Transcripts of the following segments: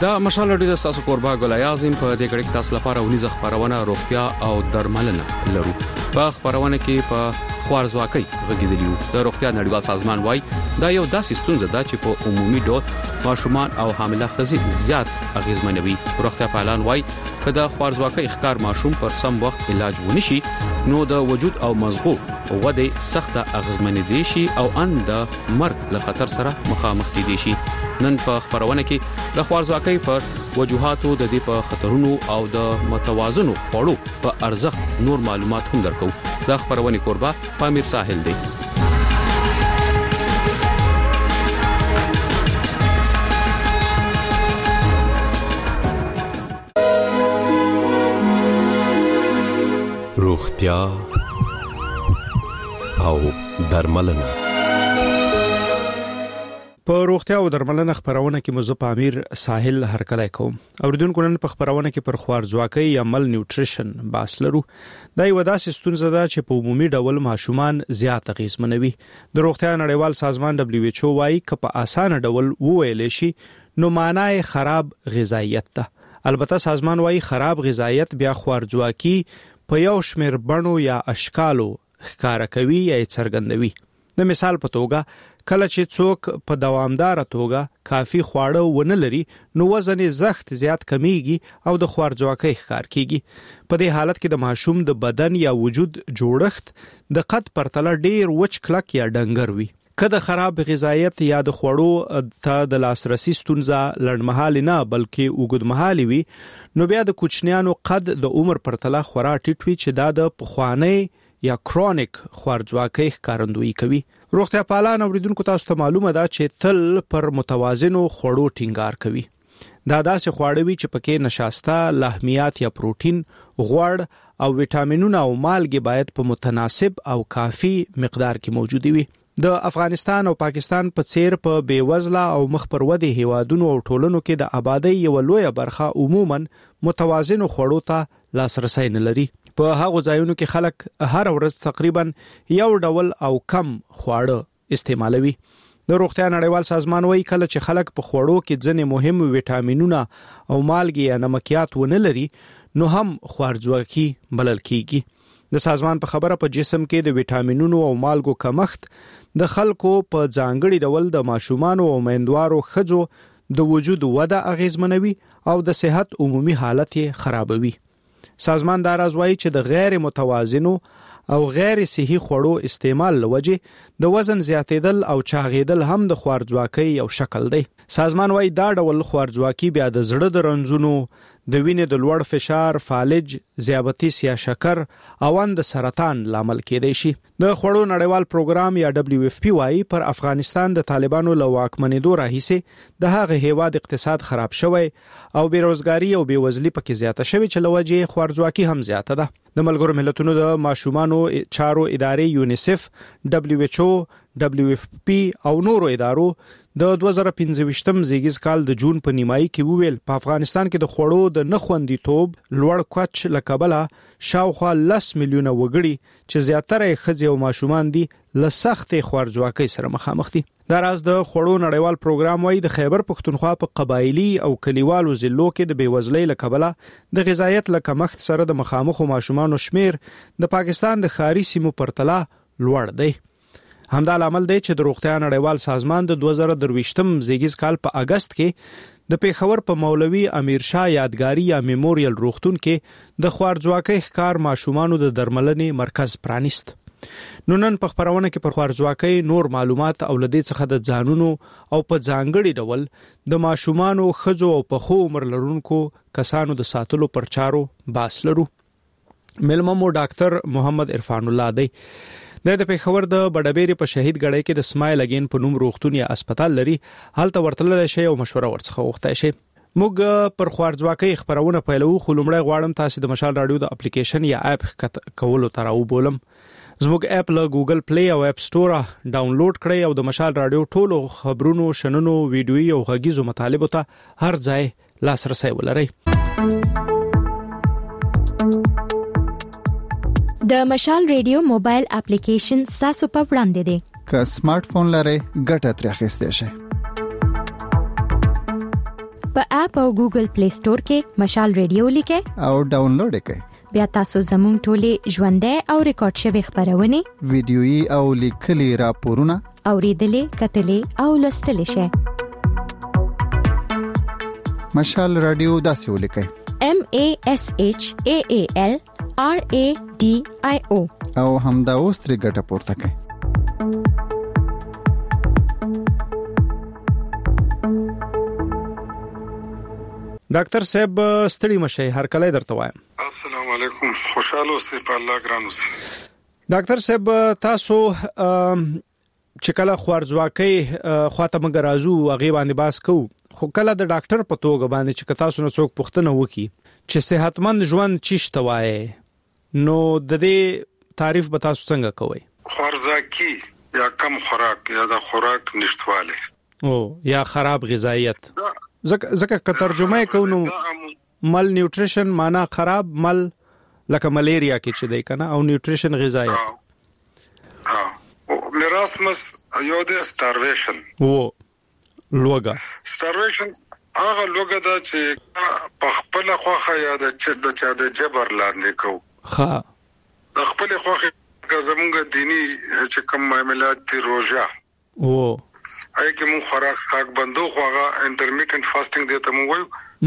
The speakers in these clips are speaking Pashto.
دا مشال رادیو د تاسو قربا ګل اعظم په دې کړه کې تاسو لپاره ونیزه خبرونه روغتیا او درملنه لرو. په خبرونه کې په خوارزواکۍ غږیدلیو د روغتیا نړیوال سازمان وای دا یو داسې ستونزه ده چې په عمومي ډول ماشومان او حامله ښځې زیات اغیزمنوي. روغتیا پالان وای که د خوارزواکۍ ښکار ماشوم پر سم وخت علاج ونشي نو د وجود او مزغو وده سخته اغیزمن دي شي او ان د مرګ له خطر سره مخامخ دي شي. نن په خبرونه کې د خوارزواکۍ پر وجوهاتو د دې په خطرونو او د متوازنو خوړو په ارزښت نور معلومات هم درکو. د خبرونه قربا پامیر ساحل دی. روغتیا او درملنه. په روغتیا او درملنه خبرونه کې مزه پامیر ساحل هرکلای کوم. اوریدونکو نن په خبرونه کې پر خوارزواکۍ یا مل نیوټریشن باس لرو. دا یو داسې ستونزه ده چې په عمومي ډول ماشومان زیات اغیزمنوي. د روغتیا نړیوال سازمان WHO وايي چې په اسانه ډول وویل شي نو معنی خراب غذایت ده. البته سازمان وايي خراب غذایت بیا خوارزواکۍ په یو شمېر بڼو یا اشکالو ښکارا کوي یا څرګندوي. د مثال په توګه کله چې څوک په دوامدار توګه کافي خواړه ونه لري نو وزن زخت زیات کمیږي او د خوارزواکۍ ښکار کیږي. په دې حالت کې د ماشوم د بدن یا وجود جوړښت د قد پرتله ډیر وچ کلک یا ډنګر وي. کله خراب غذایت یا د خوړو ته د لاسرسي ستونزه لړمحالي نه بلکې اوږدمحالي وي نو بیا د کوچنیانو قد د عمر پرتله خورا ټیټ وي چې دا د پخوانی یا کرونیک خوارزواکۍ ښکارندویي کوي. روغتیا پالان اوریدونکو تاسو ته معلومه ده چې تل پر متوازنو خوړو ټینګار کوي. دا داسې خواړه وي چې پکې نشاسته، لحمیات یا پروتین، غوړ او ویټامینونه او مالګې باید په متناسب او کافي مقدار کې موجود وي. د افغانستان او پاکستان په څیر په بیوزله او مخ پر ودې هیوادونو او ټولنو کې د آبادی یو لویه برخه عموما متوازنو خوړو ته لاسرسي نه لري. په هغو ځایونو کې خلک هر ورځ تقریبا یو ډول او کم خواړه استعمالوي. د روغتیا نړیوال سازمان وايي کله چې خلک په خوړو کې ځینې مهم ویټامینونه او مالګې یا نمکیات ونه لري نو هم خوارزواکۍ بلل کیږي. د سازمان په خبره په جسم کې د ویټامینونو او مالګو کمښت د خلکو په ځانګړي ډول د ماشومان او میندوارو ښځو د وجود وده اغیزمنوي او د صحت عمومي حالت خرابوي. سازمان دا راځوي چې د غیر متوازنو او غیر صحي خوړو استعمال لوجه د وزن زیاتېدل او چاغېدل هم د خوارزواکۍ یو شکل دی. سازمان وايي دا ډول خوارزواکۍ بیا د زړه د رنځونو، د وینې د لوړ فشار، فالج، ذیابیطس یا شکر او د سرطان لامل کېدای شي. د خوړو نړیوال پروګرام یا WFP وايي پر افغانستان د طالبانو له واکمنېدو راهیسې د هغه هیواد اقتصاد خراب شوی او بیروزګاری او بیوزلي پکې زیاته شوی چې لوجه خوارزواکۍ هم زیاته ده. د ملګرو ملتونو د ماشومانو چارو ادارې یونیسف، WHO، WFP او نورو ادارو د 2015 زیږیز کال د جون په نیمایي کې وویل په افغانستان کې د خوړو د نخوندیتوب لوړ کچ لکبله شاوخوا 10 میلیونه وګړي چې زیاتره ښځې او ماشومان دي له سختې خوارزواکۍ سره مخامخ دي. دا راز د خوړو نړیوال پروګرام وايي د خیبر پښتونخوا په قبایلی او کلیوالو ضلعو کې د بیوزلۍ لکبله د غذایت لکمښت سره د مخامخ ماشومانو شمیر د پاکستان د ښاري سیمو پرتله لوړ دی. همدا لامل دی چې د روغتیا نړیوال سازمان د 2023 زیږیز کال په اگست کې د پیښور په مولوي امیر شاه یادګاری یا میموریل روغتون کې د خوارزواکۍ ښکار ماشومانو د درملنې مرکز پرانیست. نو نن په خبرونه کې پر خوارزواکۍ نور معلومات او لدې څخه د ځانونو او په ځانګړي ډول د ماشومانو، ښځو او په خو عمر لرونکو کسانو د ساتلو پر چارو باس لرو. ملمو ډاکټر محمد عرفان الله دی. د پیښور د بډبېری په شهید ګړی کې د سمایل اگین په نوم روغتون یا هسپتال لري. هلته ورتللی شي او مشوره ورڅخه وغوښتای شي. موږ پر خوارزواکۍ خبرونه پیلو خو لومړی غواړم تاسو د مشال رادیو د اپلیکیشن یا اپ کولو ته راوبولم. زموږ اپ له ګوګل پلی او اپ سٹور ډاونلوډ کړئ او د مشال رادیو ټولو خبرونو، شننو، ویډیوي او غږیزو مطالبو ته هر ځای لاسرسي ولرئ. د مشال ریډیو موبایل اپلیکیشن تاسو په وړاندې دی. که سمارټ فون لرئ ګټه ترې اخیستئ شئ. په اپ او ګوګل پلی سٹور کې مشال ریډیو لیکه او ډاونلوډ کړئ. بیا تاسو زموږ ټولې ژوندۍ او ریکارډ شوی خبرونه ویډیويي او لیکلي راپورونه اوریدلې کتلې او لوستلې شئ. مشال رادیو داسې ولیکئ MASHAALRADIO او همدا اوس ترې ګټه پورته کړئ. ډاکټر صاحب ستړي مشي هر کله درته وایم. السلام علیکم، خوشاله اوسئ په الله ګران اوسئ. ډاکټر صاحب تاسو چې کله خوارځواکۍ خواته موږ راځو هغه باندې باس کوو، خو کله د ډاکټر په توګه باندې چې تاسو نه څوک پوښتنه وکړي چې صحتمند ژوند چیشته وایي، نو د دې تعریف به تاسو څنګه کوئ؟ خوارځواکي یا کم خوراک یا د خوراک نشټواله او یا خراب غذایت، ځکه که ترجمه کوو مال نیوټریشن معنا خراب مال لکه ملیریا کې چې دی کنه، او نیوټریشن غذایت. میراثمس یو د سټارویشن او لوګه سټارویشن هغه لوګه دا چې په خپل خوخه یا د چا د جبر لاندې کو ها د خپل خوخه زمونږ دینی چې کوم معاملات دي روزه او اې کې مون خوراک څاګ بندو خوغه انټرمیټنت فاستینګ دته مو وایو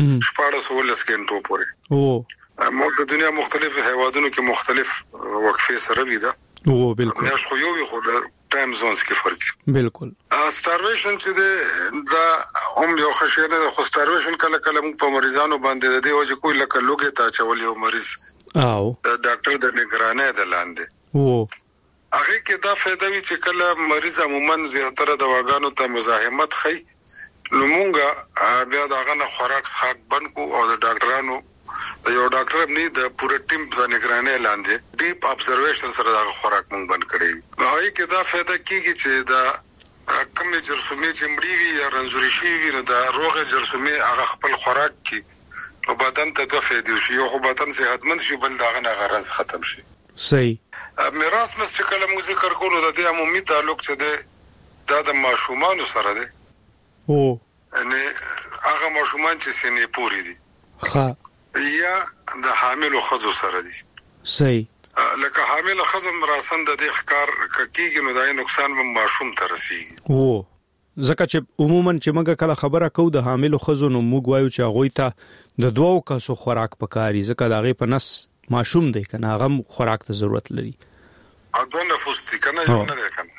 14 غنټو پورې. او موږ د دنیا مختلف هیوادونو کې مختلف وقفې سره لیدا. او بالکل نه خو یو د ټایم زونز کې فرق. بالکل سټارویشن چې دا هم یو خشنه د سټارویشن کله کله موږ په مریضانو باندې د دې وجه کوی لکه لوګي ته چول یو مریض او ډاکټر د نگرانۍ د لاندې او هغه کې دا فائدہ وی چې کله مریض عموما زیاتره دواګانو ته مزاحمت خي، نو مونږه بیا داغه نه خوراک څخه بند کو او د ډاکټرانو د یو ډاکټر نه د پوره ټیم د نگرانۍ لاندې ډیپ ابزرویشن سره دا خوراک مونږ بند کړی. نو هغه کې دا فائدہ کیږي چې دا کم جرثومې چې مړیږي یا رنځوري شي وي دا روغه جرثومې هغه خپل خوراک کی او بدن ته د فائدې شي او بدن صحتمند شي، بل داغه نه غرض ختم شي. صحیح. میراث مس چې کله موږ ذکر کوو د دې عمومي تعلق چې دا د ماشومان سره دی. او یعنی هغه ماشومان چې سنې پوری دي ها یا د حامل خزو سره دي. صحیح. لکه حامل خزو مراسن د دې ښکار کیږي نو دا نقصان به ماشوم ته رسیږي. او ځکه چې عموما چې موږ کله خبره کوو د حامل خزو نو موږ وایو چې هغه ته د دوو کسو خوراک پکاري، ځکه دا غي په نس ماشوم دی کنه هغه خوراک ته ضرورت لري. اګو نفوس دي کنه یو نه دی کنه.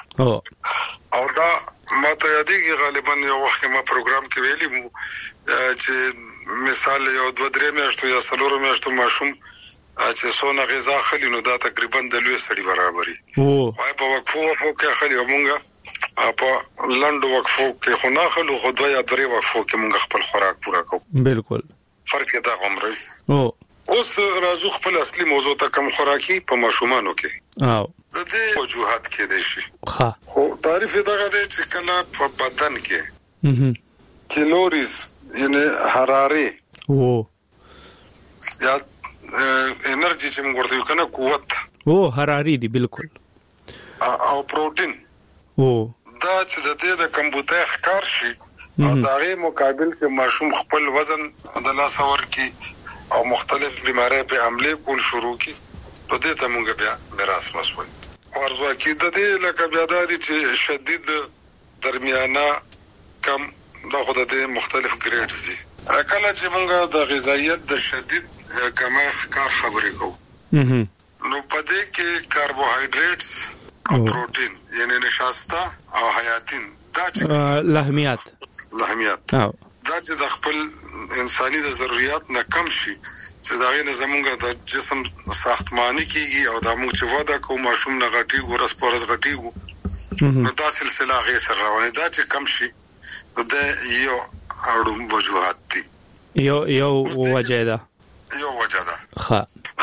او دا ماته یادېږي غالبا یو وخت ما پروګرام کې ویلي مو چې مثال یو 2-3 میاشتو یا 4 میاشتو ماشوم چې سونه غذا خلی نو دا تقریبا د لوی سړي برابرۍ. وای په وقفو کې خلی مونږه په لندو وقفو کې خو نه خلو خو 2 یا 3 وقفو کې مونږ خپل خوراک پورا کوو. بالکل فرق دا عمره. اوس راځو خپل اصلي موضوع ته، کم خوراکي په ماشومانو کې او د دې وجوهات کې دي شي. ها خو تعریف دغه دی چې کله په بدن کې کیلوریز یعنی حراري او یا انرژي چې موږ ورته کنه قوت او حراري دي بالکل او پروتین او دا چې د دې د کمبوته ښکار شي او دغه مقابل کې ماشوم خپل وزن د لاس ور کې او مختلف بیماری په عمله کول شروع کی، نو دې ته مونږ بیا میراث مسوي. ورځواکي د دې لکه بیا د دې شدید درمیانه کم دا خو د مختلف ګریډز دي. کله چې مونږ د غذایت د شدید کمښت کار خبرې کوو نو په دې کې کاربوهایډریټ او پروتین یعنی نشاسته او حیاتین دا چې لحمیات دا چې د خپل انساني د ضرورت نه کم شي چې دا غي زمونږ د جسم ساختماني کیږي او د موږ چې ودا کوم ماشوم نه غټي ګورس پورس غټيږي نو دا سلسله غي سره روانه دا چې کم شي د یو اړو وجوهات دي. یو وجه ده ها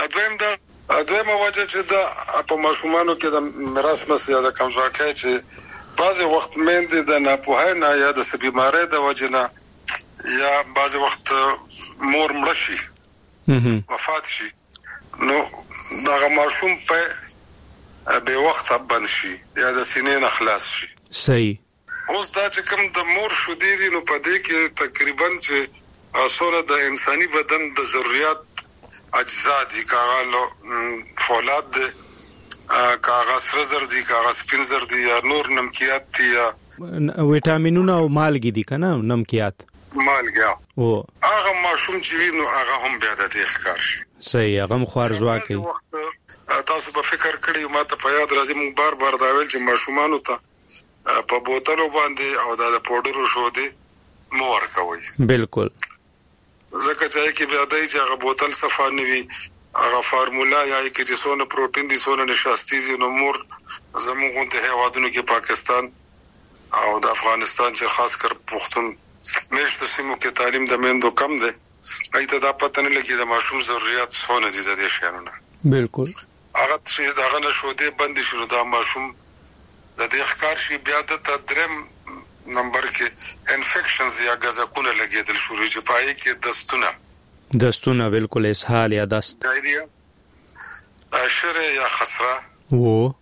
دویمه وجه چې دا په ماشومانو کې د میراث مسله د کمزورۍ چې بعضی وخت مېندې د ناپوهۍ نه یا د بیماری د وجه نه یا بعضی وخت مور مړ شي وفات شي نو دا ماشوم په به وخت بند شي یا د سینې نه خلاص شي. صحیح. اوس دا چې کوم د مور شو دي نو په دې کې تقریبا چې اسونه د انساني بدن د ضرورت اجزا دي، کاغه فولاد دي، کاغه سره زر دي، کاغه سپین زر دي، یا نور نمکیات دي، یا وټامینونه او مالګې دي کنه، نمکیات مالګه او هغه ماشوم چې وینو هغه هم بیا د دې ښکار شي. صحیح، هغه خوارزوا کوي. تاسو په فکر کړی ما ته په یاد راځي مونږ بار بار دا ویل چې ماشومانو ته په بوتلو باندې او د پودرو شو دي مو ورکوي. بالکل، ځکه چې بیا دای چې هغه بوتل صفا نه وي، هغه فارمولا یا کې چې څونه پروتین دي څونه نشاستي دي، نو مور زموږ د هیوادونو کې پاکستان او د افغانستان چې خاص کر پښتون مېشت سیمو کې تعلیم د میندو کم دی، ایته دا پته نه لګي د ماشوم ضرورت څونه دي د دې شیانو. بالکل، هغه چې دا غنه شو دي بند شو دا ماشوم د دې ښکار شي، بیا د تدریم نمبر کې انفیکشنز یا غزکونه لګیدل شروع شي، پای کې دستونه بالکل اسهال یا دست ډایریا، اشره یا خسره وو،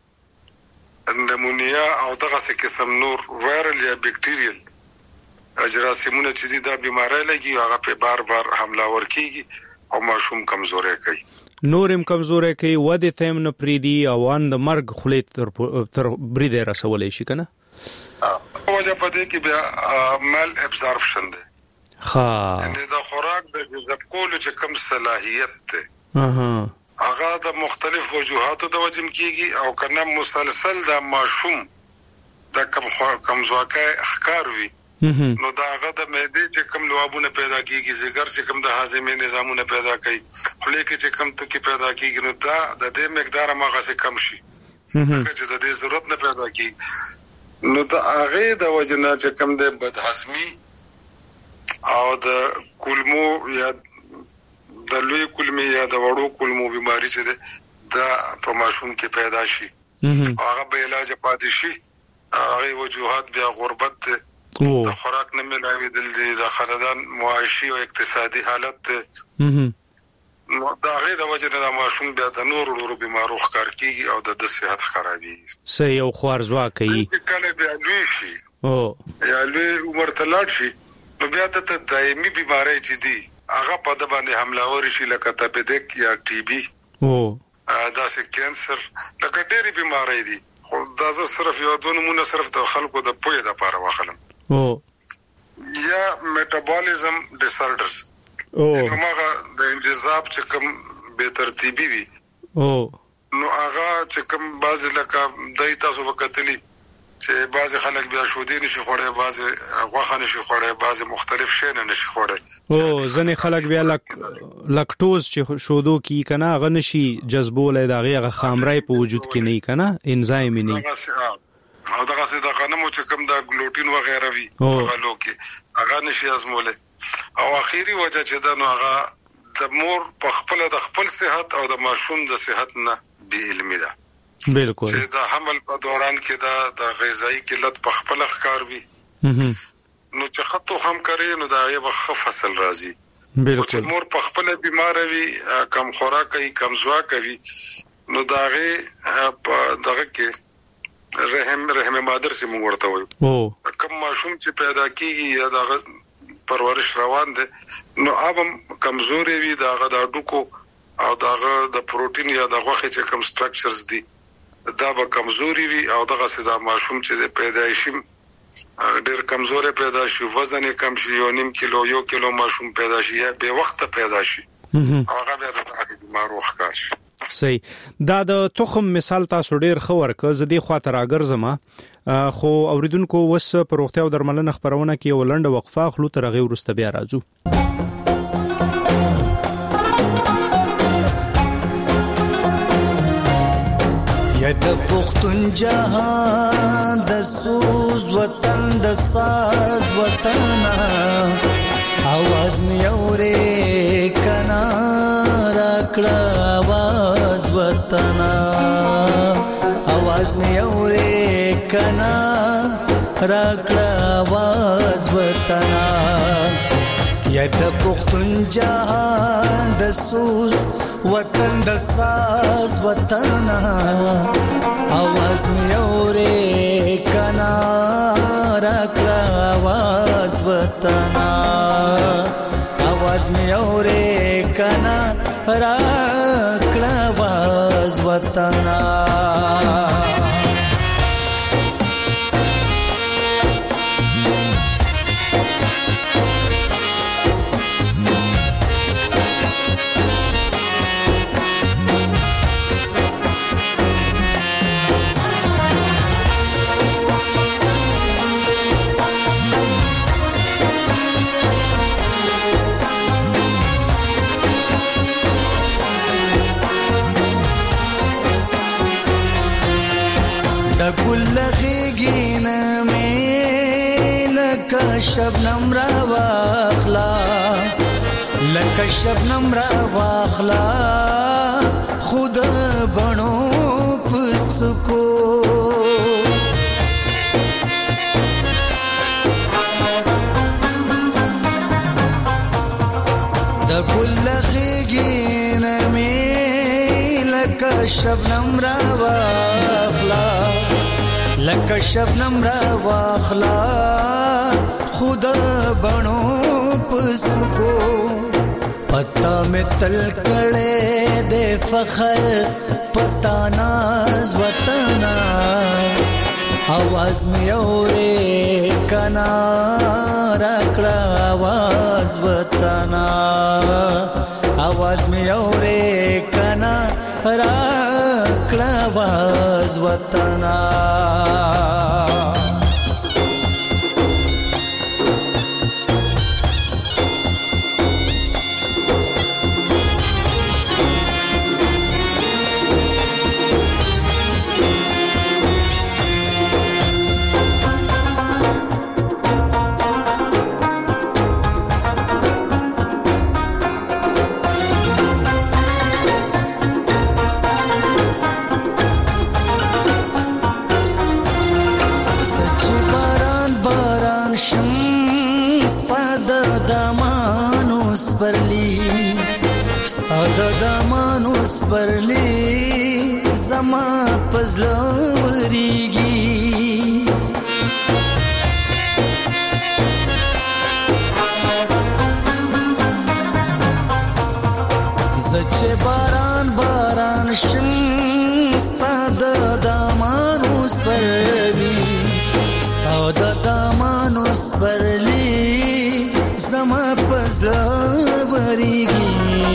نمونیا او دغه څه قسم نور وایرل یا بیکټیریل جراثیمونه چې دا بیماری لګي هغه په بار بار حمله ورکیږي او ماشوم کمزوري کوي، نورم کمزوري کوي، وده تیم نه پریدي او ان د مرګ خلیت تر بریده رسولې شي کنه. وجه پدې کې بیا مال ابزارپشن دی، دا خوراک د جذب کولو چې کم صلاحیت ده هغه د مختلف وجوهاتو د وجم کیږي، او کنه مسلسل د ماشوم د کمزورۍ ښکار وي، نو دا هغه د معدې چې کم لوابونه پیدا کیږي، زګر چې کم د هاضمې نظامونه پیدا کوي، خولې کې چې کم توکي پیدا کیږي، نو دا د دې مقدار ماغه څخه کم شي، ځکه چې د دې ضرورت نه پیدا کیږي. نو دا هغه د وجنه چې کم د بدهضمي او د کولمو یا د لوی کولمې یا د وړو کولمو بیماری چې ده په ماشوم کې پیدا شي، هغه به علاج پاتې شي. هغه وجوهات بیا غربت ده، د خوراک نه ملاویدل دي، د خاندان معاشي او اقتصادي حالت ده، نو دا هغه د وجنه د ماشوم بیا د نورو بیمارو ښکار کیږي او د صحت خرابېږي. صحیح، او خوارزوا کوي. کله بیا لوی شي یا لوی عمر ته لاړ شي، نو بیا د دایمي بیماری چې دي هغه په د باندې حمله وري شي، لکه تپیدک یا ټي بي دا سه کینسر، لکه ډېری بیماری دي. خو دا زه صرف یو دوه نمونه صرف د خلکو د پوهې لپاره واخلم. یا میټابولیزم ډیسارډرز، هغه د انتظام چې کوم به ترتیبي وي، نو هغه چې کوم بعض لکه دای تاسو وکتلی چې بعض خلک بیا شودي نشي خوړې، بعض غوښه نشي خوړې، بعض مختلف شی نه نشي خوړې، ځنې خلک بیا لاکټوز چې شودو کی کنه هغه نشي جذبولای، دا هغه خامرای په وجود کې نه کنه، انزایم نه، او دغه څه د غنمو چې کوم د ګلوټین و غیره وی هغه لوکي هغه نشي ازموله. او اخیری وجه چې دا نو هغه د مور په خپل د خپل صحت او د ماشوم د صحت نه بی علمي ده. بالکل، چې د حمل په دوران کې دا د غذایی قلت په خپل ښکار وي، نو چې خطو هم کوي نو دا یو فصل راځي. بالکل، چې مور په خپل بیمار وي، کم خوراک کوي، کمزوا کوي، نو دا غي په دغه کې رحم مادر سي موږ ورته وایو. کم ماشوم چې پیدا کیږي یا دغه پرورش روان دي، نو اوبم کمزوري وي، دغه د ډوکو او دغه د پروتین یا د غوښې چې کوم سټرکچرز دي دا به کمزوري وي، او دغه سدا ماشوم چې پیدایشي ډېر کمزوري پیدا شي، وزن یې کم شي، 1.5 کیلو 1 کیلو ماشوم پیدا شي یا به وخت پیدا شي، هغه بیا د بیمارو ښکار شي. صحیح، دا د تخم مثال تاسو ډیر خبر ک زدي خاطر اگرزما، خو اوریدونکو وس پر روغتیا او درملنه خبرونه کې ولنډه وقفه خلو تر غي ورسته بیا راځو. یا د پختون جهان د سوز وطن د ساز وطن आवाज می اورې کنا راکړه आवाज وطن आवाज می اورې کنا راکړه आवाज وطن یا د پختون جهان د سوز وطن د ساز وطن आवाज می اورې کنا راکړه आवाज وطن आवाज में औरे कना राकड़ा आवाज वतना गुल खिगिन में लका शबनम रवाखला लका शबनम रवाखला खुद बनो पुसको गुल खिगिन में लका शबनम रवाखला लका शबनम रवाखला खुद बनो पुसको पता में तलकड़े दे फखर पता नाज वतना आवाज में औरे कना राकड़ा आवाज वतना आवाज में औरे कना राकड़ा आवाज वतना दमानुस परली जमा पजलवरीगी जचे बारान बारान शम स्ताद दमानुस परली स्ताद दमानुस परली जमा पजलवरीगी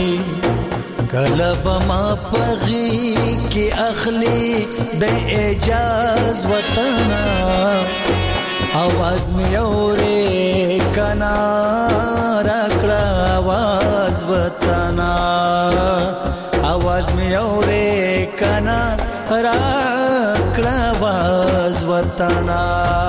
कलब मा पगी की अखली दे एजाज वतना आवाज में औरे कना राकड़ा आवाज वतना आवाज में औरे कना राकड़ा आवाज वतना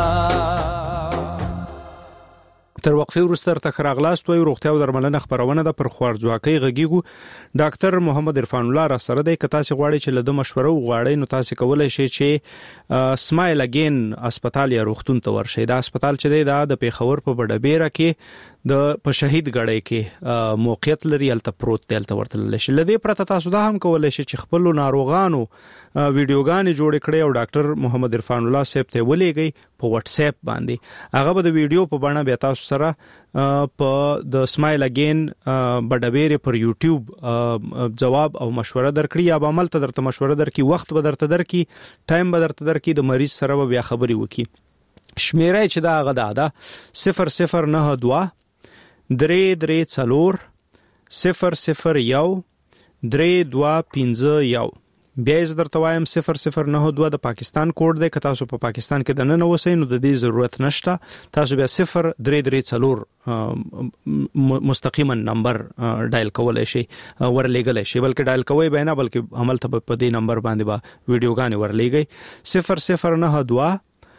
تر وقفه وروسته تر راغلاست وي روغتیا او درملنه خبرونه د پر خوارځواکۍ غږیږو ډاکټر محمد عرفان الله را سره د کتاسي غواړي چې له مشوره غواړي نو تاسو کولای شئ چې سمایل اگین هسپتال یا روغتون ته ورشئ دا هسپتال چې د پیښور په بډبیره کې د په شهید غړی کې موقعیت لري الته پروت دی الته ورتل شي لدی پرته تاسو دا هم کولای شئ چې خپل ناروغانو ویډیوګانې جوړ کړئ او ډاکټر محمد عرفان الله صاحب ته ولېږئ په واتس اپ باندې هغه به د ویډیو په بڼه به تاسو سره په د سمایل اگین بډبیره پر یوټیوب جواب او مشوره درکړي یا به عمل ته درته مشوره درکړي وخت به درته درکړي ټایم به درته درکړي د مریض سره بیا خبري وکړي شمیره چې دا غدا ده 0092 334 001 3251 بیا یې درته وایم 0092 د پاکستان کوډ دی که تاسو په پاکستان کې د نن اوسئ نو د دې ضرورت نشته تاسو بیا 0334 مستقیما نمبر ډایل کولای شئ ورلېګل شئ بلکې ډایل کوئ به نه بلکې عمل ته په دې نمبر باندې به ویډیوګانې ورلېږئ 0092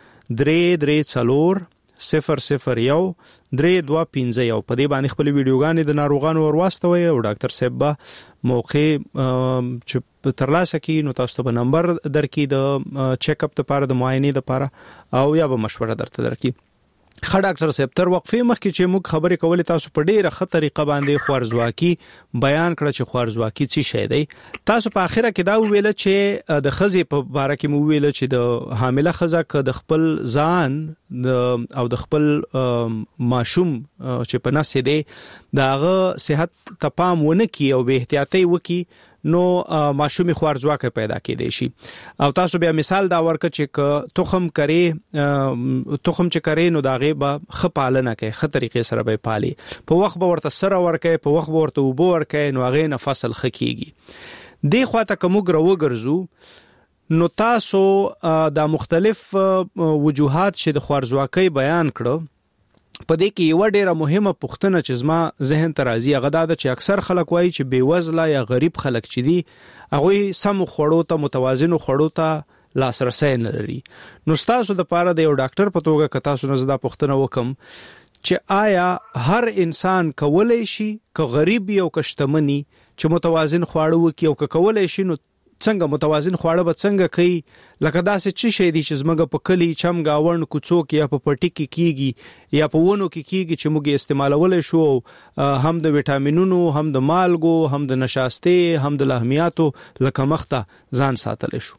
334 001 3251 په دې باندې خپل ویډیوګانې د ناروغانو ورواستوي او ډاکټر صاحب به موقع چې ترلاسه کی نو تاسو ته نمبر درکې د چیک اپ لپاره د معاینې لپاره او یا به مشوره درته درکې خ ډاکټر صاحب تر وقفې مخکې چې موږ خبرې کولې تاسو په ډیره ښه طریقه باندې خوارزواکي بیان کړ چې خوارزواکي څه شی دی. تاسو په اخره کې دا ویل چې د خزې په باره کې مو ویل چې د حامله خزه ک د خپل ځان او د خپل ماشوم چې په نس دی داغه صحت ته پام ونه کی او به احتیاطي وکي نو ماشومي خوارزواکه پیدا کېدې شي. او تاسو بیا مثال دا ورکړ چې تخم چې کرے نو داغه به خپالنه کوي خه طریقې سره به پالي په وخت به ورته سره ورکه په وخت به ورته وبو ورکه نو هغه نه فصل خکېږي. دی خواته کوم غرو ګرځو نو تاسو دا مختلف وجوهات چې د خوارزواکۍ بیان کړو په دې کې یو ډیره مهمه پوښتنه چې زما ذهن ته راځي هغه دا چې اکثر خلک وایي چې بیوزله یا غریب خلک چې دي هغه سم خوړو ته متوازن خوړو ته لاسرسي نه لري. نو تاسو د پاره د یو ډاکټر په توګه که تاسو نه زدا پوښتنه وکم چې آیا هر انسان کولای شي که غریب یو کشتمنی چې متوازن خواړه وکي او که کولای شي نو څنګه متوازن خواړه به څنګه کوي لکه داسې څه شي دي چې زمګه په کلی چم گاون کوڅوک یا په پټی کې کیږي یا په ونو کې کیږي چې موږ استعمالول شو هم د وټامینونو هم د مالګو هم د نشاسته هم د لحمیاتو لکه مخته ځان ساتل شو.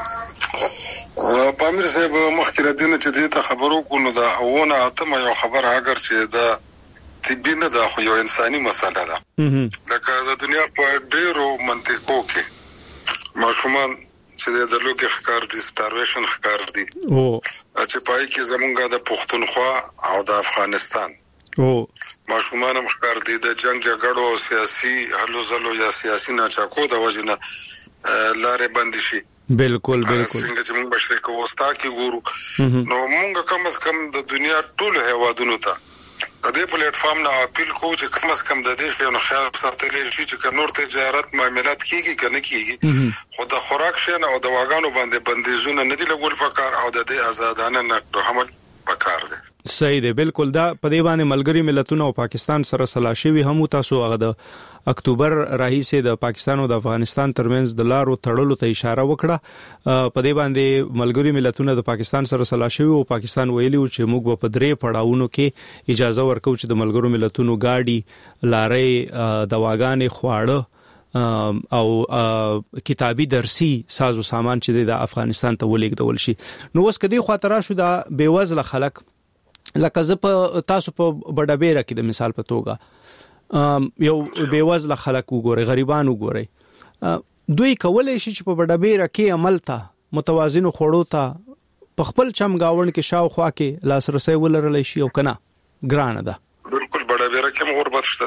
پامیر صاحب مخکې راځنه چې دې ته خبرو کو نو دا اونه اتمه یو خبر اگر چې دا طبي نه دا خو یو انساني مسله ده لکه د دنیا په ډیرو منطقو کې ماشومان چې د لوګي ښکار دي سټارویشن ښکار دي او چې پای کې زمونږه د پښتونخوا او د افغانستان ماشومان هم ښکار دي د جنگ جګړو سیاسي هلو ځلو یا سیاسي ناچاکو د وجنه لارې بند شي. بالکل څنګه چې موږ بشری کوستا کې ګورو نو موږ کم از کم د دنیا ټول هیوادونو ته د دې پلیټ فارم نه اپیل کوو چې کم از کم د دې شنو خیال ساتل شي چې نور تجارت معاملات کیږي کنه کیږي خو د خوراک شنه او د واغانو باندې بندیزونه نه دي لګول پکار او د دې آزادانه نقد حمل پکار دي. صحیح دی بالکل دا په دی باندې ملګری ملتونو او پاکستان سره صلاح شوی هم تاسو هغه د اکتوبر راهیسه د پاکستان او د افغانستان ترمنځ د لارو تړلو ته اشاره وکړه. په دی باندې ملګری ملتونو د پاکستان سره صلاح شوی او پاکستان ویلی چې موږ په درې پړاوونو کې اجازه ورکو چې د ملګرو ملتونو گاډي لارې دواګانې خواړه او کتابي درسي سازو سامان چې د افغانستان ته ولېږدول شي. نو اوس کدي خاطر شو د بیوزله خلک لکه زه په تاسو په بډابېره کې د مثال په توګه یو بیوزله خلک وګوري غریبان وګوري دوی کولای شي چې په بډابېره کې عمل ته متوازن خوړو ته په خپل چم گاون کې شاوخوا کې لاسرسي ولرلی شي او کنه ګرانه ده. بالکل بډابېره کې غربت شته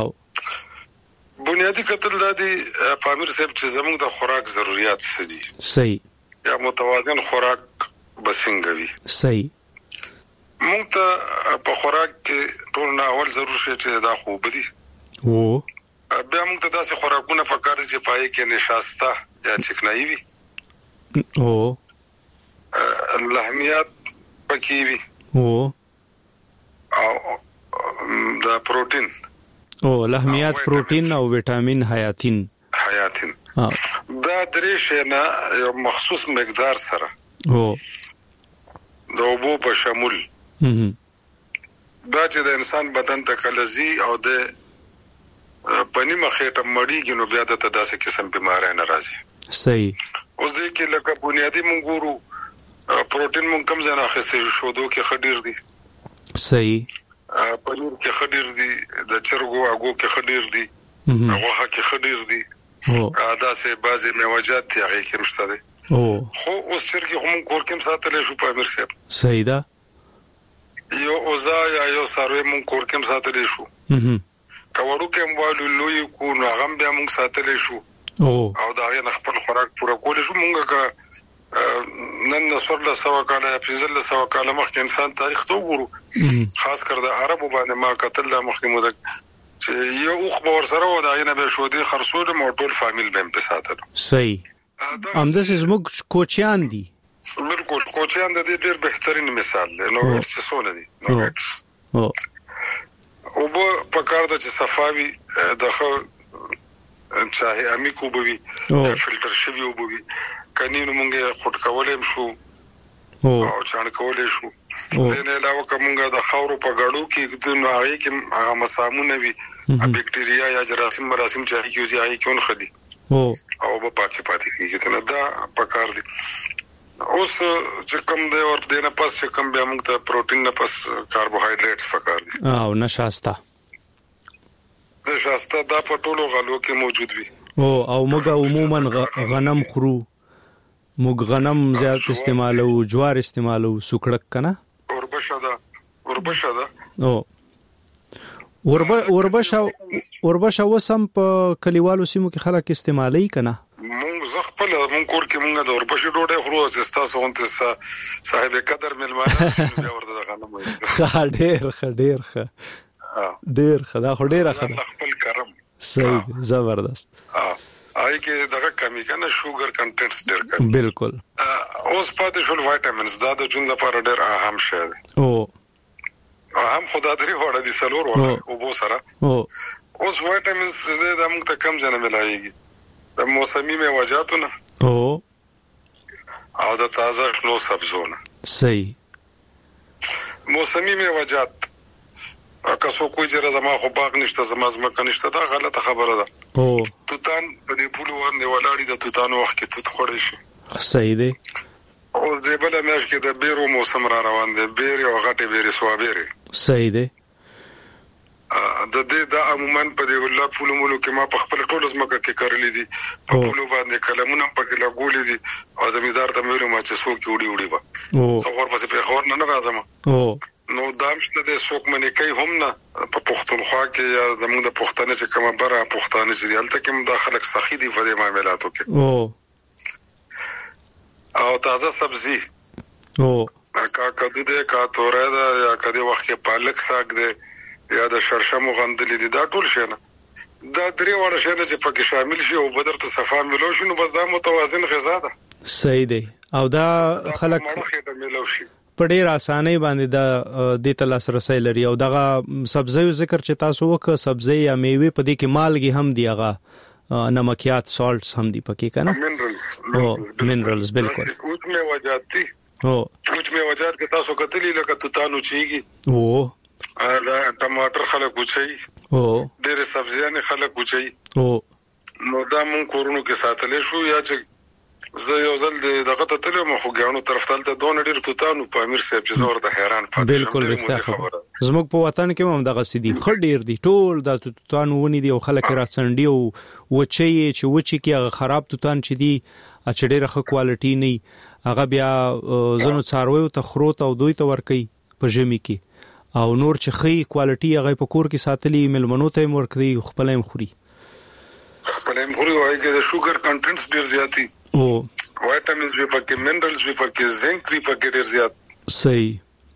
ده. بنیادی قتل دادي پامیر صاحب چې زموږ د خوراک ضرورت څه دي صحیح یا متوازن خوراک بسنګوي صحیح مونږ ته په خوراک کې ټول نه اول ضرور شي چې دا خوب دي او بیا مونږ ته داسې خوراکونه پکار دي چې پای کې نشاسته یا چکنایي وي او لحمیات پکې وي او دا پروتین او لحمیات پروتین او وټامین حیاتین دا درې شی نه یو مخصوص مقدار سره او د اوبو په شمول دا چې د انسان بدن ته کلزي او د پنی مخېټه مړیږي نو بیا د تداسې قسم بیماری نه راځي. صحیح. اوس دې کې لکه بنیادی مونږ ګورو پروتین مونږ کم ځای نه اخیستل شودو کې خډیر دي صحیح پنیر کې خډیر دي د چرګو اګو کې خډیر دي غوښه کې خډیر دي دا سه بعضی میوجات دي هغه کې مشته دي خو اوس چرګي هم کور کې ساتل شو په امیر صاحب صحیح ده یو اوزا یا یو سروي مون کور کې ساتل شو کاوړو کې موالو لوی کو نو هغه بیا مون ساتل شو او دا غي خپل خوراک پوره کول شو مونږه کا نن نصر له سوا کاله یا فزل له سوا کاله مخکې انسان تاریخ ته وګورو خاص کر د عربو باندې ما قتل له مخکې مودک چې یو خبر سره و دا نه به شو دي خرصول موټول فامیل بهم په ساتل صحیح امدس زموږ کوچیان دي بالکل کوچیان د دې ډېر بهترین مثال دی نو څه سونه دي نو او په کار د صفاوي دغه چاهي امیکو بوي فلټر شوی وبوي کني نو مونږه خټ کولې شو او چان کولې شو دنه علاوه کومه د خاورو په غړو کې د نوعي کې هغه مسامونه وي بکټریا یا جراثیم چې کیږي هغه کون خدي او په پاتې کیږي ته دا پکار دي اوس چې کوم دی ور دینه پس چې کوم بیا موږ ته پروتین نه پس کاربوهایډریټس پکار دي او نشاسته دا په ټولو غلو کې موجود وي او موږ عموما غنم خورو موږ غنم زیات استعمالو جوار استعمالو سوکړک کنه وربشه او وربشه وسم په کلیوالو سیمو کې خلک استعمالي کنه مونږ زغپل مونږ کور کې مونږ د وربشه ډوډۍ خورو چې تاسو اونته صاحب قدر ملمانه بیا ورته غنم وي ډېر خدا خو ډېر خپل کرم صحیح زبردست آی کې دغه کمی کنه شوګر کنټنټس ډېر کړي بالکل اوس پاتې شول وایټامینز دا د جون لپاره ډېر اهم شی دی اهم خدای درې وړه دي سلور وړه او بو سره اوس وایټامینز زه د موږ ته کم ځنه ملایږي د موسمي میوه‌جاتونه او د تازه شنو سبزونه صحیح موسمي میوه‌جات که څوک کوئی چې زما خو باغ نشته زما نشته دا غلطه خبره ده توتان په دې پولو باندې ولاړی د توتانو وخت کې توت خوري شي صحیح دی او د بل میاش کې د بیرو موسم را روان دی بیر او غټه بیر سوابيره صحیح دی د دې د عموما په دې ولا پولو مولو کې ما په خپل ټول زمکه کې کړلې دي په پولو باندې کلمونه په کې لګولې دي او زمیدار ته مې ما چې څوک وړي با څو ور پسې په خور نه راځم نو دامشته د څوک منې کوي هم نه په پښتونخوا کې یا زموږ د پښتنه چې کومه بره پښتانه چې دلته کې مداخله سخی دي په دې معاملاتو کې او تازه سبزی کا کدو دې کا توره دا یا کدی وخت کې پالک ساګ دې یا د شرشمو غندلې دي دا ټول شي نه دا درې وړه شي چې پکې شامل شي او بدر ته صفا ملو شي نو بس دا متوازن غذا ده صحیح دی او دا خلک په ډېر اسانۍ باندې د تلاس رسۍ لري او دغه سبزیو ذکر چې تاسو وکړه سبزی یا میوه په دې کې مالګي هم دی هغه نمکيات سالټس هم دی پکې کنه منرالز بالکل اوچ میوه‌جات دي اوچ میوه‌جات کې تاسو کتلی لکه توتانو چیږي دا ټماټر خلک وچي ډېر سبزیانه خلک وچي نو دا مون کورونو کې ساتلې شو یا چې زه یو ځل دغه ته تلم خو ګانو طرف ته دون ډېر توتانو په امیر صاحب چې زور ته حیران پاتې بالکل رښتیا خبره زموږ په وطن کې هم دغه سدي خړ ډېر دي ټول د توتانو ونی دي او خلک راڅنډي او وچي چې وچي کې هغه خراب توتان چې دي چې ډېر ښه کوالټي نه هغه بیا زنو څاروي ته خروت او دوی ته ورکي په ژمي کې او نور چې خې کوالټي هغه په کور کې ساتلي ملمنو ته ورکړي خپلم خوري وایي چې د شوګر کنټنټس ډېر زیاتی وایټامینز وی پکې منرالز وی پکې زنک وی پکې ډېر زیات صحیح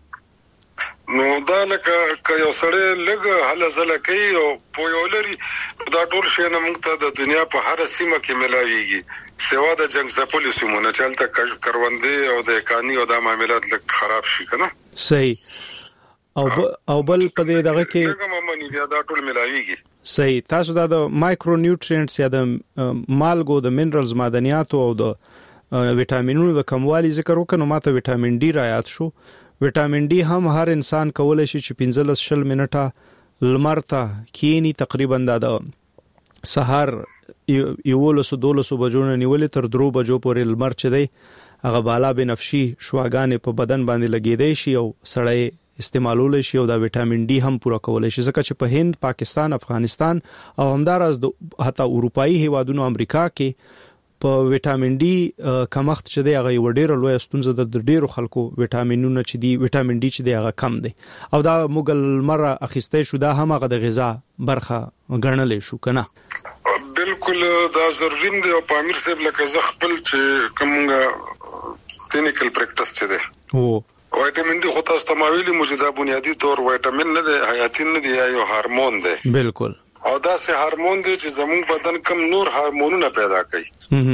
نو دا لکه یو سړی لګ هله زله کوي او پویولري دا ټول شی نه موږ ته د دنیا په هر سیمه کې ملاويږي سوا د جنگ زپل سیمونه چلته کروندې او د کانی او د معاملات لک خراب شي کنه صحیح او بل په دغه کې دا ټول ملاويږي صحیح تاسو دا د مایکرو نیوټرینټس یا د مالګو د منرالز معدنیات او د وټامینونو د کموالي ذکر وکړو ماته وټامین ډي رايات شو وټامین ډي هم هر انسان کولای شي چې 15 منټه لمر ته کینی تقریبا د سحر 12 بجو نه نیولې تر 3 بجو پورې لمر چي دی هغه بالا بنفشي شواګانې په بدن باندې لګیدای شي او سړی استعمالول شي او دا وټامین ډي هم پوره کولای شي ځکه چې په هند پاکستان افغانستان او همدارس د حتی اروپאי هیوادونو امریکا کې په وټامین ډي کمښت چې دی هغه وړ لوی ستونزه د ډیرو خلکو وټامینونه چې دی وټامین ډي چې دی هغه کم دی او دا مغل مره اخیسته شو دا هم هغه د غذا برخه ګڼل شو کنه بالکل دا ضروري دی او پامیر صاحب لکه ز خپل چې کومه کلینیکل پریکټس چي دی وایټامین ډي خو تاسو تمویلي موجوده بنیادی طور وایټامین نه دی حیاتي نه دی یو هورمون دی بالکل او دا سه هورمون دی چې زموږ بدن کم نور هورمونونه پیدا کوي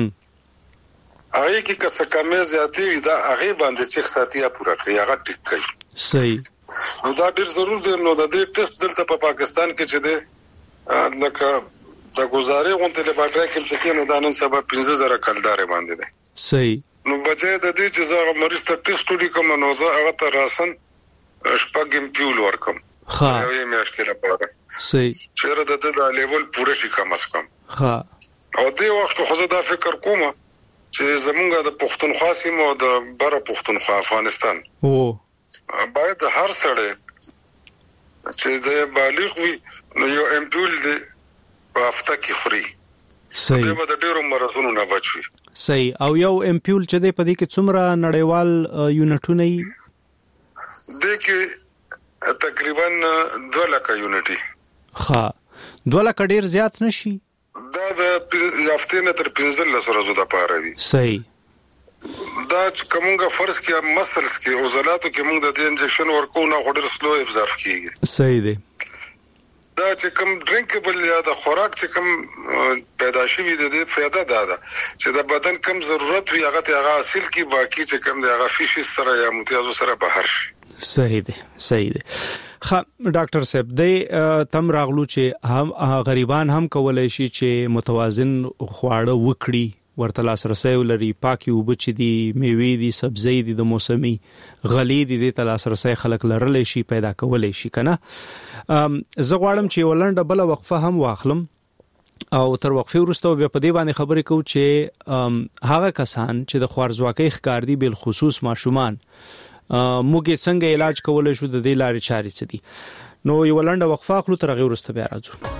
هغه کې کڅ کمه زیاتی دا هغه باندې چې ساتیا پورا کوي هغه ټیک کوي صحیح نو دا ډیر ضرور دی نو د دې ټیسټ دلته په پاکستان کې چې دی لکه د گزارې غونډه له باندې کې چې نو دا نن سبا 15000 کلدار باندې دی صحیح نو بجای د دې چې زه مریض ته ټیسټ وکړم نو زه هغه ته راسن شپږم پیول ورکم ها یو میاشتې لپاره صحیح چیرې د لیول پوره شي کم از کم ها او دې وخت خو زه دا فکر کوم چې زمونږ د پښتونخوا سیمه او د بره پښتونخوا افغانستان باید هر سړی چې د بالغ وي نو یو امپول دی په هفته کې خوري صحیح دا به د ډیرو مرزونو نه بچوي صحیح او یو امپول چې دی په دې کې څومره نړیوال یونټونه یې د کې تقریبا 2 لک یونټي ها 2 لک ډیر زیات نشي دا د هفته نه تر 15 ورځې د پاره وي صحیح دا چې کومه فرض کې مسلس کې عضلاتو کې موږ د دې انجکشن ورکو نه غوډر سلو ابزرف کیږي صحیح دی دا چې کوم ډرینکبل یا د خوراک چې کوم پیدا شوی د دې فایده ده چې د بدن کم ضرورت وي هغه حاصل کی باقی چې کوم د هغه فیش سره یا امتیازو سره بهر شي صحیح دی خا ډاکټر صاحب د تم راغلو چې هم غریبان هم کولای شي چې متوازن خواړه وکړي ورته لاسرسي ولري پاکي وبچ دي میوه دي سبزي دي د موسمي غلي دي د لاسرسي خلک لرل شي پیدا کولای شي کنه زه غواړم چې ولنډه بل وقفه هم واخلم او تر وقفه وروسته بیا په دې باندې خبرې کوم چې هغه کسان چې د خوارزواکۍ ښکار دي بل خصوص ماشومان موږ څنګه علاج کولای شو د دې لارې چارې څه دي نو یو ولنډه وقفه اخلو تر هغه وروسته بیا راځو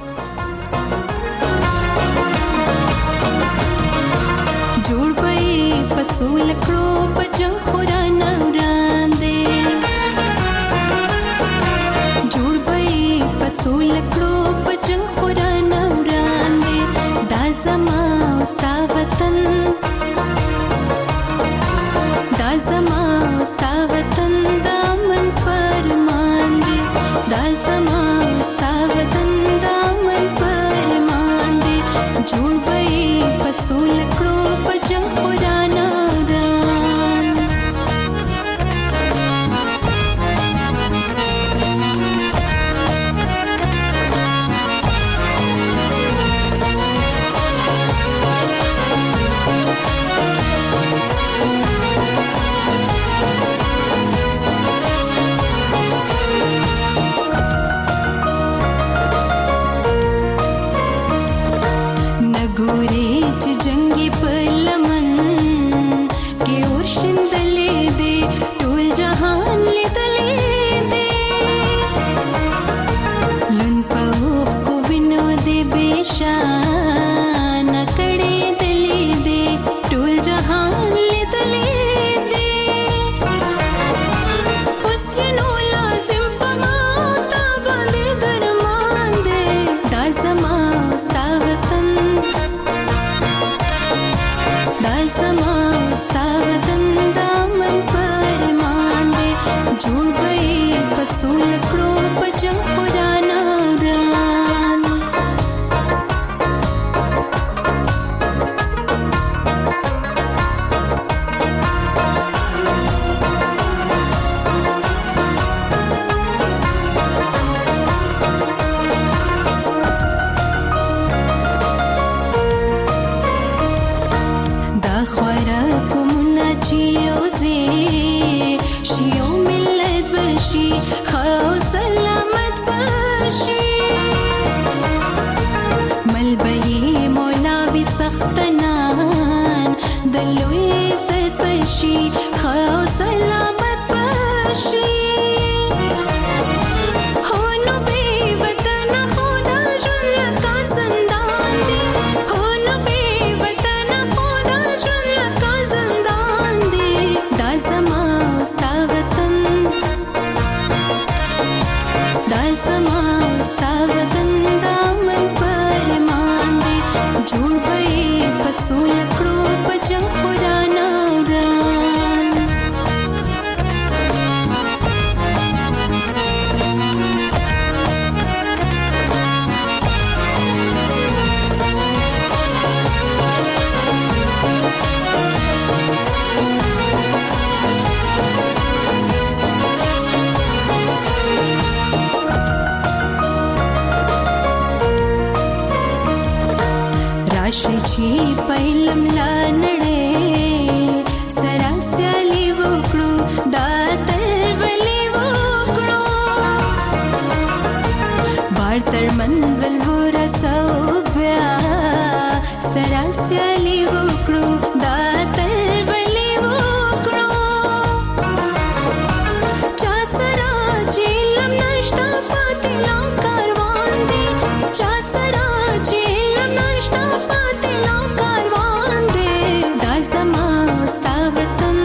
پسول کړو پجن خورانه وړاندې جوړ به پسول کړو پجن خورانه وړاندې دا زما ستا وطن دا زما ستا وطن دا من فرمان دی دا زما ستا وطن دا من فرمان دی جوړ به پسول کړو پجن خورانه ولې وکړو دا تل ولې وکړو چا سره چې لم نشتا پاتې لا کاروان دی چا سره چې لم نشتا پاتې لا کاروان دی دا زما ستا وطن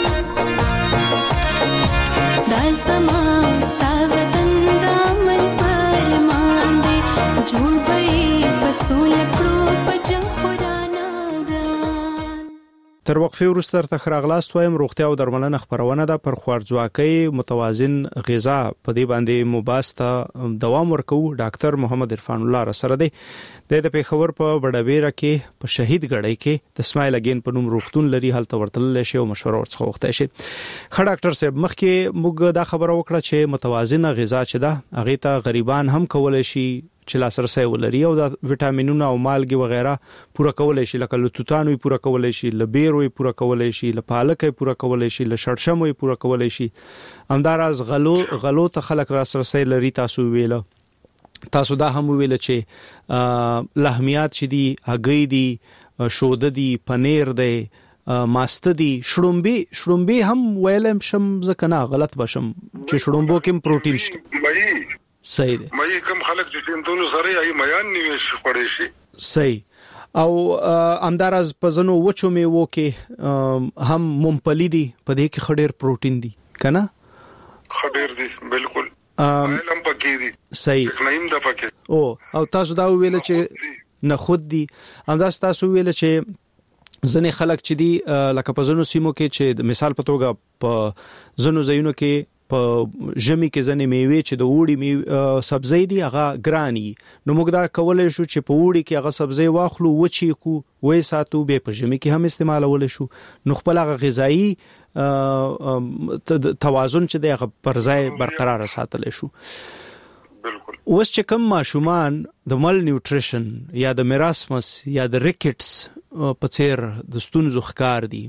دا زما ستا وطن دا من پرمان دی جوړ به پسول کړو پجن خدانا وران تر وقفه وروسته تر خراغلاست وایم روغتیا او درملنه خبرونه ده پر خوارځواکۍ متوازن غذا په دې باندې مباسطه دوام ورکو ډاکټر محمد عرفان الله سره دی د پیښور په بډاویره کې په شهید غړی کې د اسماعیل اگین په نوم روغتون لري هلته ورتل شي او مشوره ورڅخه وخته شي خ ډاکټر صاحب مخکې موږ دا خبره وکړه چې متوازنه غذا چې ده هغه ته غریبان هم کولای شي چې لاسرسي ولري او د وټامینونو او مالګي وغیرہ پوره کولای شي لکه لتوتانوي پوره کولای شي لبیروي پوره کولای شي لپالکي پوره کولای شي لشړشموي پوره کولای شي همداراز غلو ته خلک لاسرسي لري تاسو ویله تاسو دا هم ویل چې لحمیات چې دي هګۍ دي شوده دي پنیر دی ماست دي شړومبي هم ویلم شم ځکه نه غلط بشم چې شړومبو کې پروتین شته صحیح دی مې کوم خلک چې تاسو سره یې میان نیوي شي خوري شي صحیح او امدارز پزنو وچو میوو کې هم ممپلی دي په دې کې خډیر پروتین دي کنه خډیر دي بالکل علم پکې دي صحیح نیم د پکې او تاسو دا ویل چې نه خود دي امداز تاسو ویل چې ځنې خلک چې دي لکه په زنو سیمو کې چې مثال په توګه په زنو زینو کې په ژمي کې ځنې میوه چې د وړي سبزی دي هغه ګرانی نو موږ دا کولای شو چې په وړي کې هغه سبزی واخلو وچی کو وې ساتو به په ژمي کې هم استعمالول شو نو خپل هغه غذایی توازن چې د پر ځای برقرار ساتل شو بالکل اوس چې کوم ماشومان د مال نیوټریشن یا د میراسمس یا د ریکټس په څیر د ستونزو ښکار دي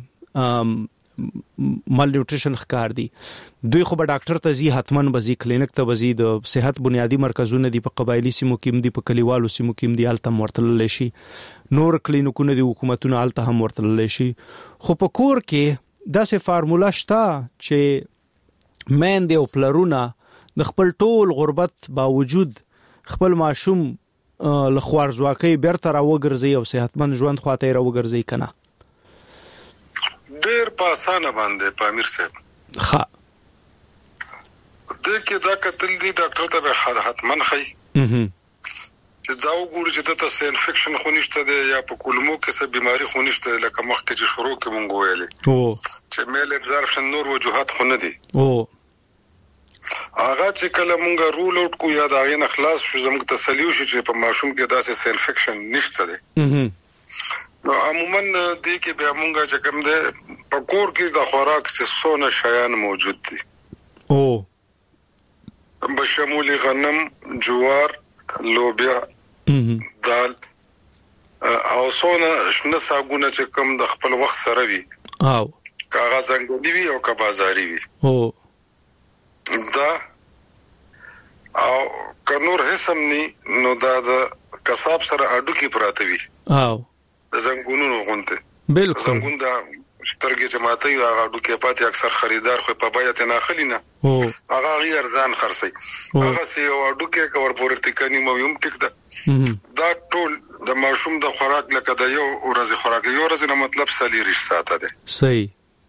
مال نیوټریشن ښکار دي دوی خو به ډاکټر ته ځي حتمن بزي کلینیک ته بزي د صحت بنیادی مرکزونه دي په قبایلی سیمو کې دي په کلیوالو سیمو کې دي الته ورتلل شي نور کلینیکونه دي حکومتونه الته هم ورتلل شي خو په کور کې داسې فارمولا شته چې مین دی او پلرونه د خپل ټول غربت باوجود خپل ماشوم لخوارځواکۍ بیرته راوګرځي او صحتمند ژوند خواته راوګرځي کنه ډېر په اسانه باندې په امیر صاحب ها د کې دا کتل دي ډاکټر ته حتمن خي چې دا وګوري چې تاسو انفیکشن خو نشته دی یا په کولمو کې څه بيماري خو نشته لکه مخکې چې شروع کې مونږ ویلې چې میل ابزارپشن نور وجوهات خو نه دي هغه چې کله مونږ رول اوټ کو یا دا غي خلاص شو زموږ تسلیو شي چې په ماشوم کې داسې انفیکشن نشته دی نو عموما دې کې به مونږ چې کوم دی په کور کې د خوراک چې څونه شیان موجود دي بشمول غنم جوار لوبیا دال او څونه شنه ساګونه چې کوم د خپل وخت سره وي او کاغذ انګدي وي او کا بازاري وي دا او کنور هسمني نو دا د کساب سره اډو کې پراته وي او زنګونونو غونته بالکل زنګون دا سترګې چې ماته یو هغه اډو کې پاتې اکثر خریدار خو په بیعت نه خلینا هغه غیر ځان خرڅي هغه سی یو اډو کې کور پورې ټکنی مو یم ټیک دا ټول د ماشوم د خوراک لکه د یو ورځ خوراک یو ورځ نه مطلب سلی رښ ساته ده صحیح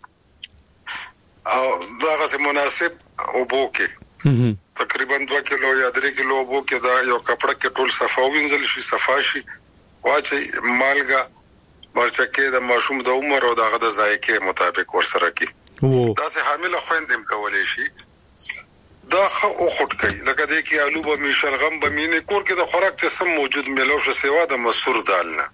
او دا غوښه مناسب او بوکه تقریبا 2 کیلو یا 3 کیلو بوکه دا یو کپڑا کې ټول صفا وینځل شي صفاشي واچي مالګه مرچکه د ماشوم د عمر او د غد ذایقه مطابق ورسره کی دا سه حامل خويندم کولای شي دا خو خود کوي لکه د کی آلو به میشلغم به مینه کور کې د خوراک څه سم موجود ملو شو سیوا د مسور دال نه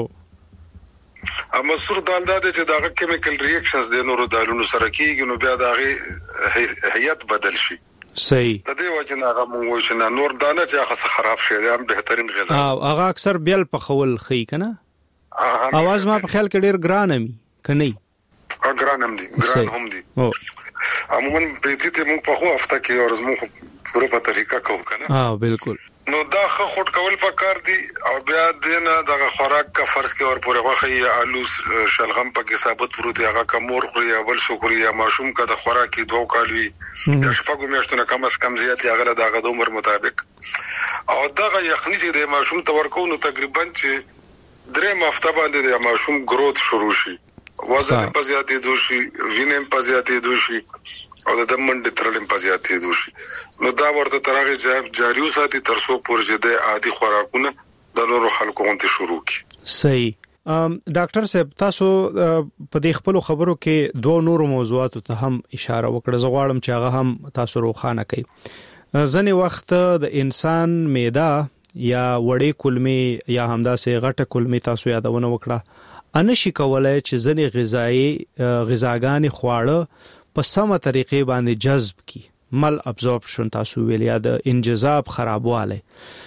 مسور دال دا چې دغه کیمیکل ریاکشنز د نورو دالونو سره کیږي نو بیا دغه هيئت بدل شي صحیح د دې وجه نه هغه مو چې نور دانه چې هغه خراب شي دا بهترین غذا هغه اکثر بیل په خول خي کنه اواز ما په خیال کې ډیر ګران امي کني ګران هم دي عموما په دې ته موږ په خو هفته کې ورځ موږ پوره په طریقه کوم کنه بالکل نو دا خټ کول پکار دي او بیا دینه د خوراک کا فرض کې اور پوره واخی آلو شلغم پکې ثابت ورو دی هغه کمور خوري یا بل شکریا ماشوم کا د خوراک کې 2 کالوي د شپږو میاشتو کم از کم زیات هغه د عمر مطابق او دا یخني چې د ماشوم تورکو نو تقریبا چې 3 هفته باندې د ماشوم گروث شروع شي وزن په زیاتې دوشي وینم په زیاتې دوشي او د منډ ترلم په زیاتې دوشي نو دا ورته ترغه جاری وساتي تر څو پورې د عادي خوراکونه د نورو خلکو غونډه شروع کی. صحیح. ډاکټر صاحب تاسو په دې خپل خبرو کې 2 نورو موضوعاتو ته هم اشاره وکړه. زه غواړم چې هغه هم تاسو روښانه کړئ. ځنې وخت د انسان معده یا وړې کولمې یا همداسې غټه کولمې تاسو یادونه وکړه انشي کولای چې ځنې غذاګانې خواړه په سمه طریقې باندې جذب کی مل ابزورپشن تاسو ویل یا د انجذاب خرابواله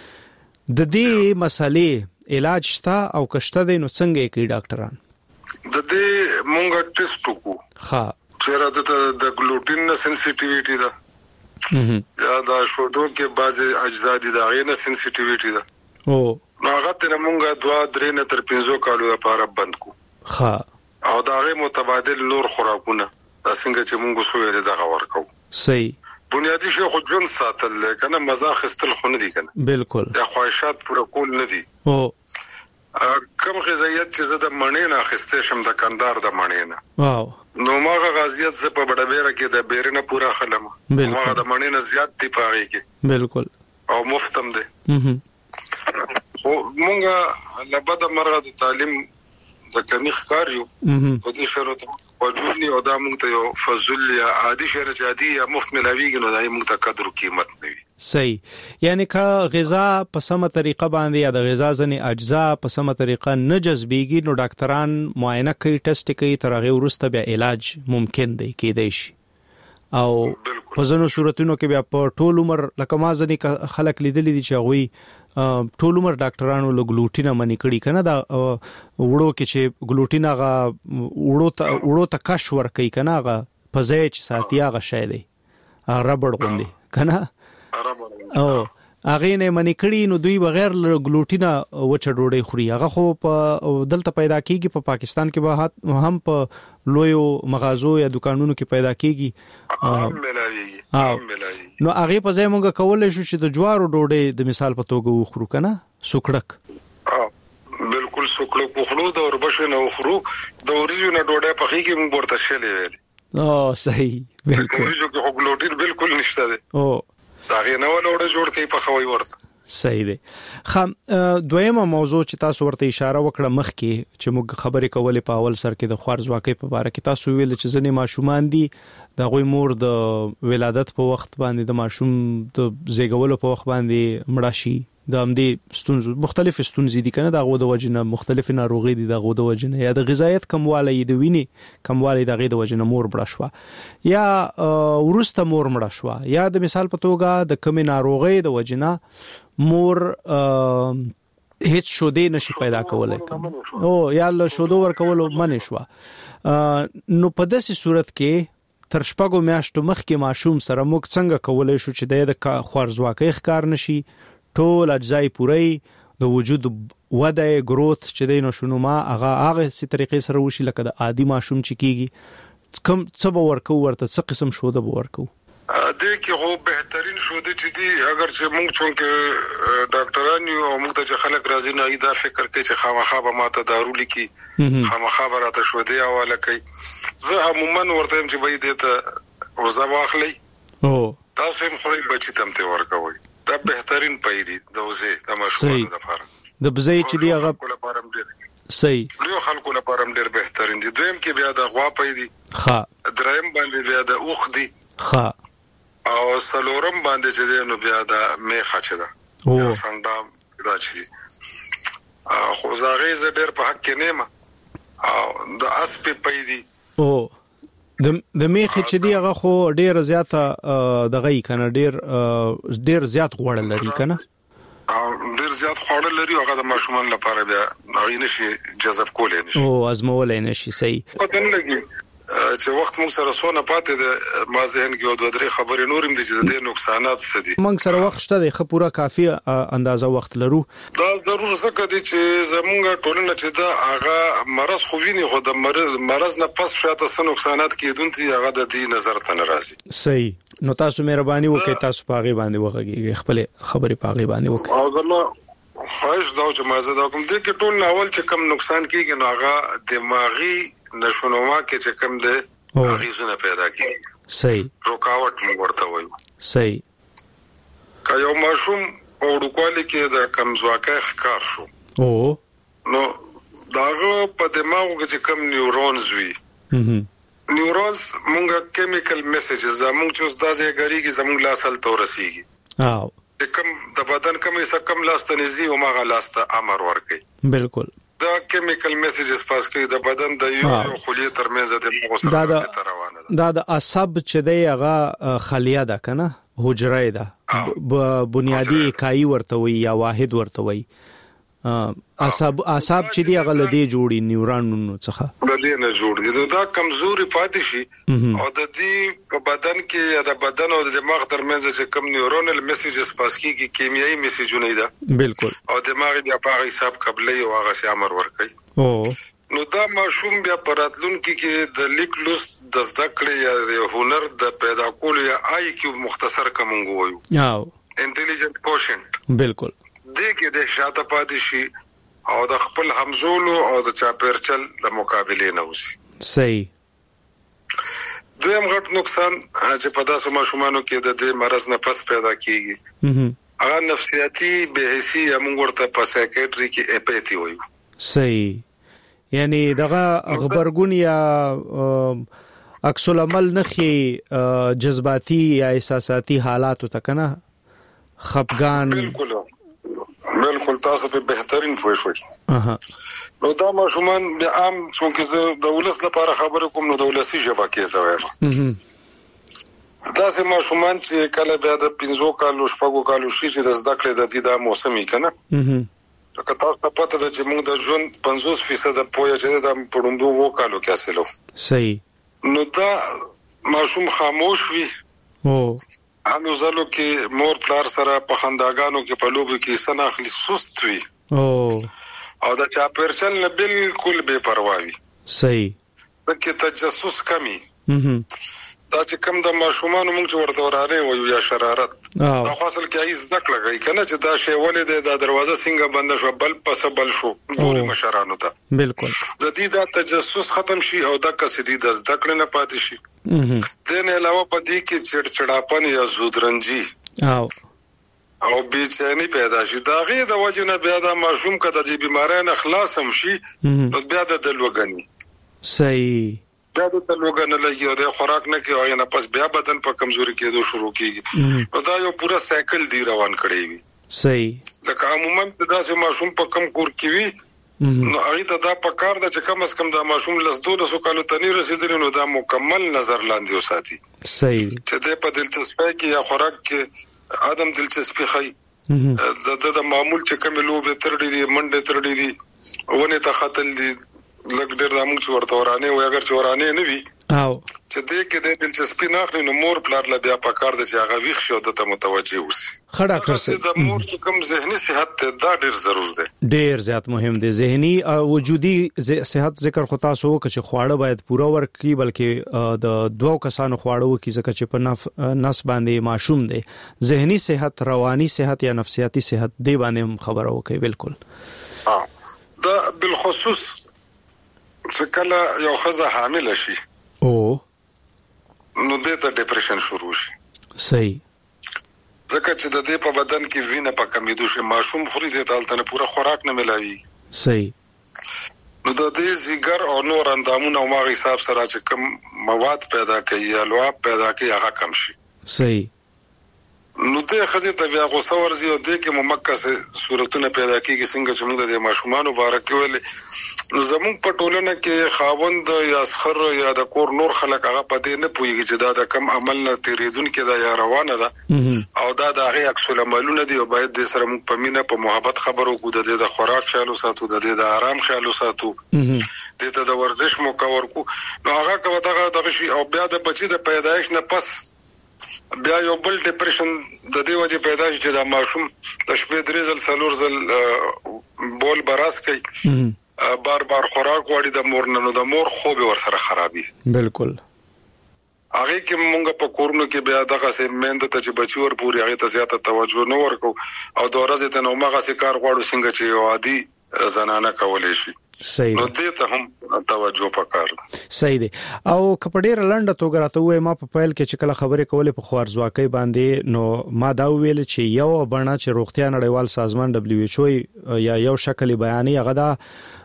د دې مسلې علاج شته او کشته د نو څنګه کوي ډاکټران د دې مونږه ټیسټ وکړو چیرې د ګلوټین سنسټیویټی ده یا دا شودو کې بعضي اجزا دي دا غینه سنسټیویټی ده نو هغه ته مونږه 2-3 نه تر 5 کالو لپاره بند کو او دا غي متبادل نور خوراکونه دا څنګه چې مونږ سوې دغه ورکو. صحیح. بنیادی شی خو جون ساتل کنه مزه خستل خو نه دي کنه بالکل د خواهشات پوره کول نه دي کوم غذایت چې زده مڼې نه خسته شم د کندار د مڼې نه نو ماغه غازیت ز په بډبېره کې د بیرنه پوره خلم ماغه د مڼې نه زیات دی پاره کې بالکل او مفتم دي خو مونږه لبد مرغه د تعلیم د کمی ښکار یو په دې شرط وجودني او دا مونږ ته یو فضل یا عادي شرط عادي یا مفت ملاویږي نو دا مونږ ته قدر قیمت نه وي. صحیح. یعنی که غذا په سمه طریقه باندې یا د غذا ځنې اجزا په سمه طریقه نه جذبېږي نو ډاکټران معاینه کوي ټیسټ کوي تر هغه وروسته بیا علاج ممکن دی کېدای شي او په ځینو صورتونو کې بیا په ټول عمر لکه ما ځنې خلک لیدلي دي چې هغوی ټول عمر ډاکټرانو له ګلوټین منې کړي کنه دا وړو کې چې ګلوټین هغه وړو ته کش ور کوي کنه هغه په ځای چې ساتي هغه شی دی ربړ غوندي کنه او هغه نه منې کړي نو دوی بغیر ګلوټین وچه ډوډۍ خوري هغه خو په دلته پیدا کیږي په پاکستان کې به هم په لویو مغازو یا دکانونو کې پیدا کیږي نو هغه په ځای مونږ کولای شو چې د جوارو ډوډۍ د مثال په توګه وخورو کنه سوکړک بالکل سوکړک وخورو د اوربشو نه وخورو د اوریجنل ډوډۍ په خېږي مونږ ورته شلې ویل صحیح بالکل اوریجنل ګلوټین بالکل نشته دی دا غنه ولوړه جوړ کوي په خوي ورته. صحیح دی. دویمه موضوع چې تاسو ورته اشاره وکړه مخکې چې موږ خبرې کولې په اول سر کې د خوارزواکۍ په اړه کې تاسو ویل چې ځنې ماشومان دي د غوي مور د ولادت په وخت باندې د ماشوم د زیږولو په وخت باندې مړه شي د همدې ستونزو مختلف ستونزې دي کنه د غو د وجنه مختلف ناروغي دي د غو د وجنه یا د غذایت کموالی د وینې کموالی د غي د وجنه مور مړه شو یا ورسته مور مړه شو یا د مثال په توګه د کمی ناروغي د وجنه مور هیڅ شودې نشي پیدا کولای او یا له شودو ور کولو منې شو نو په داسې صورت کې تر شپږو میاشتو مخکې ماشوم سره موږ څنګه کولای شو چې د خوارزواکۍ ښکار نشي ټول اجزای پوری د وجود وده گروث چې د نشونما هغه سي طریقې سره وشي لکه د عادي ماشوم چې کیږي کم څه به ورکو ورته څه قسم شوده به ورکو د کې خو بهترین شوده چې دي اگر چې موږ څنګه ډاکټران یو موږ ته خلک راځي نه دا فکر کوي چې خامخا به ماته دارو لیکي خامخا به راته شوده حواله کوي زه عموما ورته چې به دې ته وزا واخلي او تاسو هم خوري بچی تم ته ورکوي دا بهترین پیدي د وزه د مشروع لپاره د بزای چې دی هغه صحیح لوی خلکو لپاره ډیر بهترین دي دویم کې بیا د غوا پیدي دریم باندې بیا د اوخ دي او سلورم باندې چې دی نو بیا د میخه چې ده او څنګه دا چې خو زاغې ز ډیر په حق کې نیمه او د اسپ پیدي او د میخه چې دی هغه خو ډیر زیاته دغه کنه ډیر زیات غوړل لري کنه ډیر زیات غوړل لري هغه د ماشومان لپاره بیا هغه نشي جذب کولای نشي او ازمولای نشي صحیح پدن لګي چې وخت موږ سره سونه پاتې د ما ذهن کې او د درې خبرې نورم دي چې د نقصانات څه دي. موږ سره وخت شته د خپوره کافي اندازه وخت لرو. دا ضرور څه دي چې زمونږ ټولنه چې دا هغه مرز خو ویني خو د مرز نه پس شاته څه نقصانات کیدونکي هغه د دې نظر ته ناراضي. صحیح. نو تاسو مهرباني وکړئ تاسو پاغي باندې وغږیږئ خپل خبرې پاغي باندې وکړئ. اغه خواهش دا چې مازه دا کوم دي کې ټول اول چې کم نقصان کیږي نو هغه دماغي نشونما کې چې کم ده غیزونه پیدا کیږي. صحیح. رکاوټ موږ ورته وایو. صحیح. که یو ماشوم اورکوالی کې د کمزواکه ښکار شو نو داغه په دماغو کې چې کم نیورونز وي نیورونز موږ کیمیکل میسیجز دا موږ چې د ځای کې زموږ لاسل تورسيږي کوم د بدن کومه څه کم لاستنزي او ماغه لاسته امر ورکي. بالکل. دا کیمیکل میسیجز پاس کوي د بدن د یو خلیه ترمنځ د مغز سره روانه ده. دا د عصب چې دی هغه خلیه ده کنه حجره ده بنیادی اکائی ورته وي یا واحد ورته وي. عصب چې دی هغه لدی جوړي نیورونونو څخه لدی نه جوړي دا کمزوري پاتې شي او د دې په بدن کې یا د بدن او د دماغ ترمنځ چې کم نیورونل میسیجز پاس کیږي کیمیاوي میسیجونه ده. بالکل. او دماغ بیا په حساب قبلې او هغه سي امر ورکړي. نو دا ماشوم بیا پراتلون کې د لیک لوست د ذکر یا د هنر د پیدا کول یا آی کیو مختصر کومو وایو. انټيليجنت کوشنت. بالکل. دې کې د شاته پاتې شي او د خپل همزولو او د چاپیرچل د مقابله نه وسی. صحیح. دویم غټ نقصان چې په داسې ماشومانو کې د دې مرز نه پس پیدا کیږي هغه نفسیاتی بهسي موږ ورته په سایکیټری کې اپیتی وایو. صحیح. یعنی دغه خبرګون یا عکس العمل نخي جذباتي یا احساساتي حالات ته کنه خپګان. بالکل تاسو په بهترین پوه شئ. نو دا ماشومان به عام څنګه د ولس لپاره خبرې کوم نو د ولسي ژبه کې زویم. دا سه ماشومان چې کله بیا د 15 کالو شپږو کالو شي چې د زده کړې د دې د موسمي کنه که تاسو ته پته ده چې موږ د ژوند 50% پوهه چې د پړوندو وو کالو کې حاصلو. صحیح. نو دا ماشوم خاموش وي. انو زلو کې مور پلار سره په خنداګانو کې په لوبو کې سناخلي سست وي. او دا چا پرچل نه بالکل بے پروا وي. صحیح. پکې تجسس کمی. دا چې کوم د ماشومان موږ ورته وراره وي یا شرارت دا خاصل کې ایز ذکر کوي کنه چې دا شی ولې د دروازه څنګه بند شو بل پس بل شو ګوري مشرانو ته. بالکل. د دې دا تجسس ختم شي او دا کسدي د ذکر نه پاتې شي. دنه علاوه په دې کې چړچړاپن یا زودرنجي او بیچینی پیدا شي. دا غي د وجه نه بیا د ماشوم کده د بیماری نه خلاص هم شي نو بیا د دلوګنی. صحیح. دا د تلوګنه لګي او د خوراک نه کوي او نه پس بیا بدن په کمزوري کېدو شروع کیږي. نو دا یو پورا سایکل دی روان کړی وي. صحیح. دا عموما د داسې ماشوم په کم کور کې وي نو هغه ته دا پکار ده چې کم از کم دا ماشوم لس 12 کالو تنی رسیدلی نو دا مکمل نظر لاندې وساتي. صحیح. چې د په دلچسپۍ کې یا خوراک کې ادم دلچسپي خي د معمول چې کوم لوبه ترډي دي منډه ترډي دي ونه ته خاتل دي لګ ډېر د موږ ورته ورانه وي اگر چې ورانه نه وي چې دې کې د دلچسپي نه اخلي نو مور پلار له بیا پکار د چې هغه ویښ شو ته متوجي اوسي. خړه کړسي د مور چې کوم ذهني صحت دا ډېر ضرور دی. ډېر زیات مهم دی. ذهني او وجودي صحت ذکر خو تاسو چې خواړه باید پوره ورکړي بلکې د دوه کسانو خواړه وکړي ځکه چې په نس باندې ماشوم دی. ذهني صحت رواني صحت یا نفسیاتي صحت دی باندې هم خبره وکړي. بالکل. دا بالخصوص چې کله یو خزه حامل شي نو د ډیپریشن شروع شي. صحیح. ځکه چې د دې په بدن کې وینه په کمیدو شي ماشوم خوري د تالتنه پورا خوراک نه ملاوي. صحیح. نو د دې زیګر او نور اندامونه او ماغه حساب سره چې کوم مواد پیدا کوي یا لعاب پیدا کوي هغه کم شي. صحیح. نو ته خزه ته بیا غوسه ورزي او د کې ممکه صورتونه پیدا کیږي څنګه چې موږ د ماشومان مبارک ویل زموږ په ټولنه کې خاوند یا سخر یا د کور نور خلک هغه پدې نه پوهیږي چې دا د کم عمل نه تیریدونکو دا یا روانه ده او دا د هغه عکس العملونه دي او باید د سره موږ په مینه په محبت خبرو کو د خوراک خیال ساتو د آرام خیال ساتو د ورزش مو کور کو نو هغه کو دغه شی او بیا د بچی د پیدایش نه پس بیا یو بل ډیپریشن د دې وجه پیدا شي چې د ماشوم د شپې درې ځل څلور ځل بول براس کوي بار بار خوراک وړي د مور نه نو د مور خوب ورسره خرابي بالکل هغه کې مونږ په کورونو کې بیا دغه سه مند ته چې بچي ور پوری هغه ته زیاته توجه نه ورکو او د ورځې ته نو مغه سي کار غواړو څنګه چې یو عادي زنانه کولای شي صحیح نو دې ته هم توجه پکار ده صحیح دی او کپډیر لنډه توګه راته وای ما په پایل کې چې کله خبرې کولې په خوارزواکۍ باندې نو ما دا ویل چې یو بڼه چې روغتیا نړیوال سازمان WHO یا یو شکل بیانې هغه دا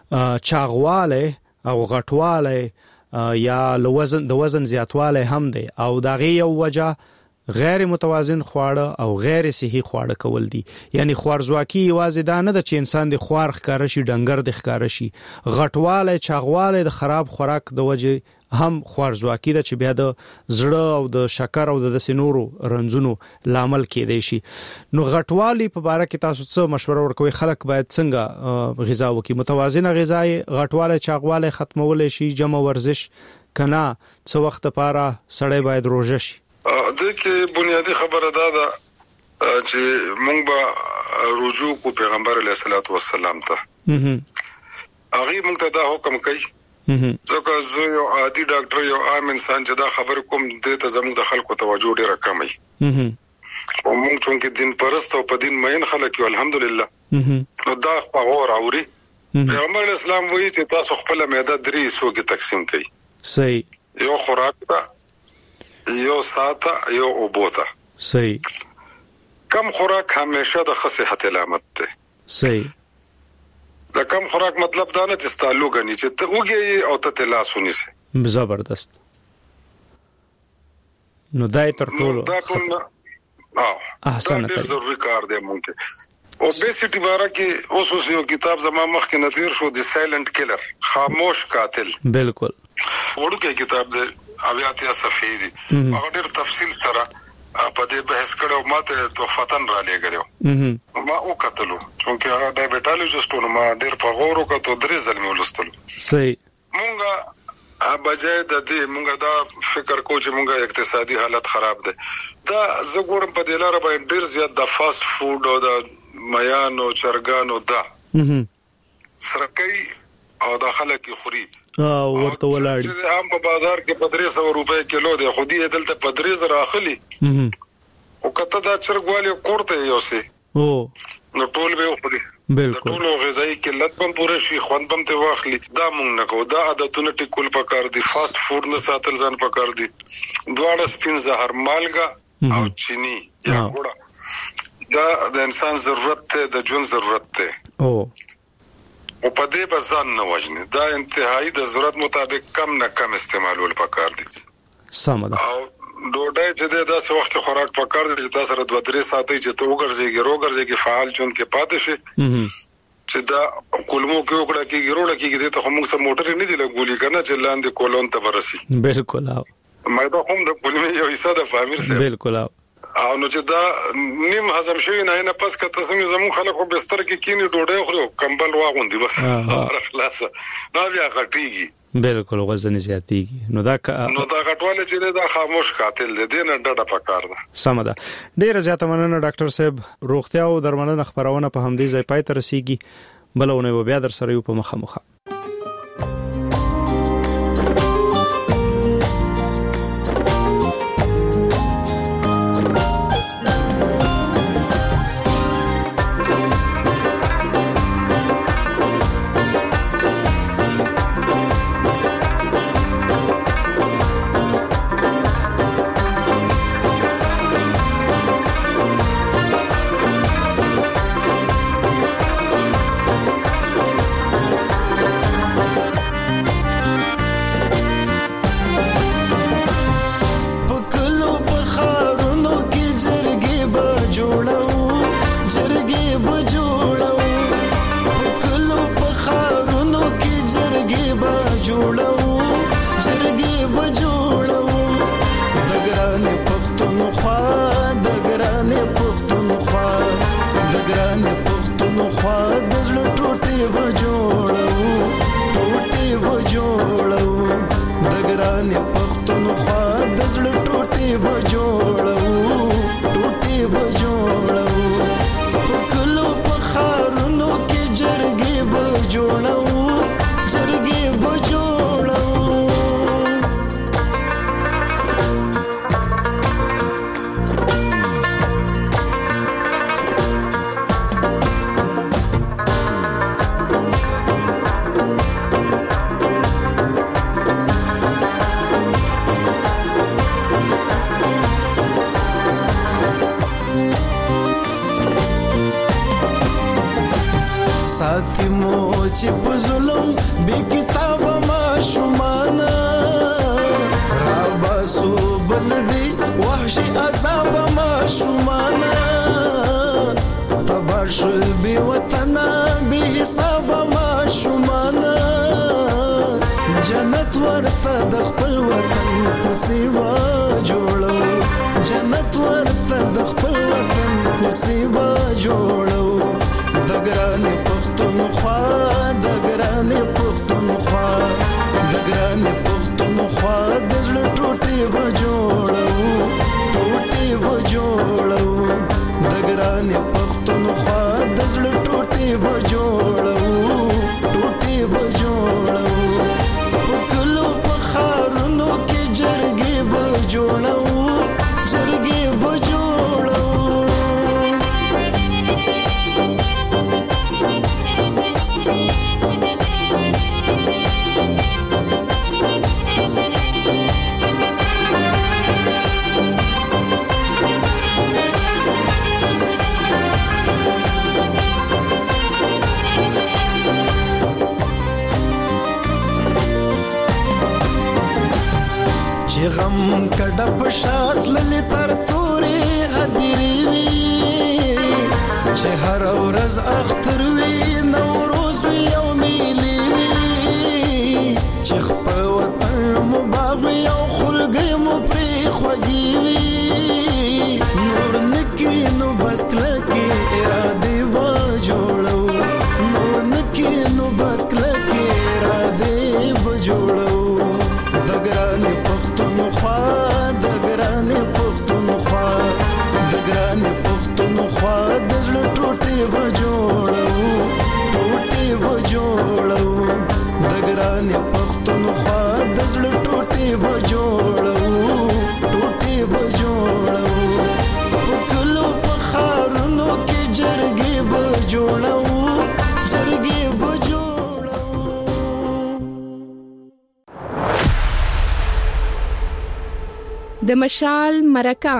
چاغواله او غټواله یا د وزن زیاتواله هم دی او دا غي یو وجه غیر متوازن خواړه او غیر صحي خواړه کول دي یعنی خوارزواکي یوازې دا نه د چې انسان د خوار ښکار شي ډنګر د ښکار شي غټواله چاغواله د خراب خوراک د وجه هم خوارزواکي د چې بیا د زړه او د شکر او د سينورو رنځونو لامل کېدای شي نو غټوالي په اړه کې تاسو څه مشوره ورکوي خلک باید څنګه غذا وکړي متوازنه غذا غټواله چاغواله ختمول شي جمع ورزش کنا څو وخت لپاره سړی باید روزه شي د کې بنیادی خبره ده چې مونږ به رجوع کو پیغمبر علیه الصلاۃ والسلام ته هغه مونږ ته دا حکم کوي ځکه زه یو عادي ډاکټر یو عام انسان چې دا خبر کوم د ته زموږ د خلکو توجه ډیره کمه وي او مونږ چې دین پرست او په دین مین خلک یو الحمدلله نو دا غوړ اوري پیغمبر اسلام وایي چې تاسو خپل معده درې حصو کې تقسیم کړئ صحیح یو خوراک ته یو ساته یو اوبوته صحیح کم خوراک همیشه د صحت علامت ده صحیح د کم خوراک مطلب دا نه چې ستالو غني چې ته وګي او ته تلاسونی سي زبردست نو دای تر ټولو احسن ډیر ضروري کار دی مونږ اوبیسټی باره کې اوس یو کتاب زما مخ کې نظیر شو د سایلنت کیلر خاموش قاتل بالکل ورته کتاب دی اویاتیا صفحې دي هغه ډېر تفصیل سره په دې بحث کړو ماته توفتن را لګیو ما او کتلو چې هغه ډایبټالوجیسټونو ما ډېر په غور وکړو درې ځل مې ولستلو صحیح مونږه بجای د دې مونږه دا فکر کو چې مونږه اقتصادي حالت خراب ده دا زه ګورم په دې لار باندې ډېر زیات د فاست فود او د میانو چرګانو دا سرکې او د خلک خوري او ورته ولاړ چې هم په بازار کې په 300 روپے کیلو دی خو دې دلته په 3000 اخلي او کته دا چرګوالي کوړته یو سي او نو ټول به خوري بالکل ټول غذایی کلت هم پوره شي خوند هم ته واخلي دا مونږ نه کو دا عادتونه ټیکول پکار دي فاست فود نه ساتل ځان پکار دي دواړه سپین زهر مالګه او چینی یا ګوړه دا د انسان ضرورت ته د ژوند ضرورت ته او په دې بزان نه وژني دا انتهایی د ضرورت مطابق کم نه کم استعمالول پکار دي سم ده او ډوډۍ چې د څه وخت خوراک پکار دي چې تاسو سره 2-3 ساعتې چې ته وګرځيږي فعال چون کې پاتې شي چې دا کولمو کې وکړه کې ګروړه کې ته هم څه موټر نه دی لګولي کنه چې لاندې کولون ته ورسي بالکل او مې دا هم د کولمې یو حصہ د فامیر سره بالکل او نو چې دا نیم هضم شوی نه پس کته زموږ خلکو بستر کې کینی ډوډۍ خورو کمبل واغوندي بس خلاص نو بیا غټیږي بالکل وزن زیاتیږي نو دا غټواله چې دا خاموش قاتل دی نه ډډه پکار ده سم ده ډیره زیاته مننه ډاکټر صاحب روغتیا او درملنه خبرونه په همدې ځای پای ته رسیږي بلونه بیا در سره یو په مخه جوړو جرګې بجوړو دګران پښتونخوا دګران پښتونخوا دګران پښتونخوا د زړه ټوټې بجوړو ټوټې بجوړو دګران پښتونخوا د زړه ټوټې بجوړو ټوټې بجوړو کلو په خارونو کې جرګې بجوړو جرګې بجوړو ساتي مو چې په ظلم بې کتابه ماشومانه راباسو بلدي وحشي عذاب ماشومانه تبار شو بې وطنه بې حسابه ماشومانه جنت ورته د خپل وطن کوڅې وا جوړو جنت ورته د خپل وطن کوڅې وا جوړو دګران پښتونخوا دګران پښتونخوا دګران پښتونخوا د زړه ټوټې بجوړو ټوټې بجوړو دګران پښتونخوا د زړه ټوټې بجوړو ټوټې بجوړو کلو په خارونو کې جرګې بجوړو جرګې بجوړو چې غم کډه په شات للی تر تورې هدیری وی چې هر ورځ اختر وی نوروز وی او میلی وی چې خپل وطن مو باغ وی او خلګي مو پرې خوږی وی نور نکی نو بس کلکی اراده و جوړو نور نکی نو بس کلکی اراده و جوړو دګران پښتونخوا دګران پښتونخوا دګران پښتونخوا د زړه ټوټې بجوړو ټوټې بجوړو دګران پښتونخوا د زړه ټوټې بجوړو ټوټې بجوړو کلو په خارونو کې جرګې بجوړو جرګې بجوړو د مشال مرکه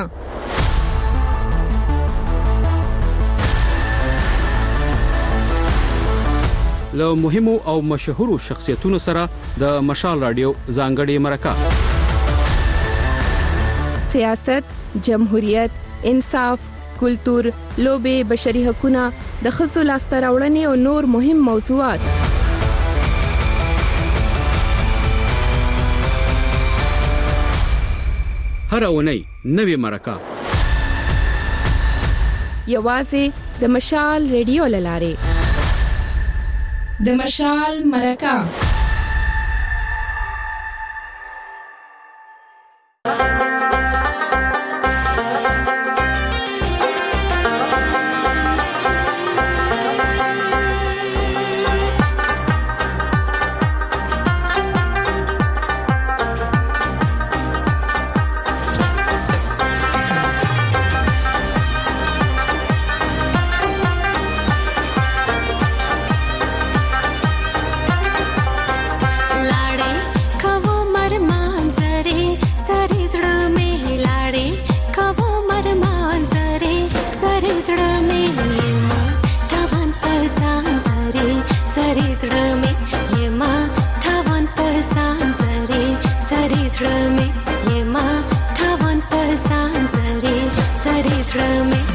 له مهمو او مشهورو شخصیتونو سره د مشال رادیو ځانګړي مرکه سیاست، جمهوریت، انصاف، کلتور، لوبې، بشري حقوقونه، د ښځو لاسته راوړنې او نور مهم موضوعات هر اونۍ نوې مرکه یوازې د مشال ریډیو لاره د مشال مرکه زړه مې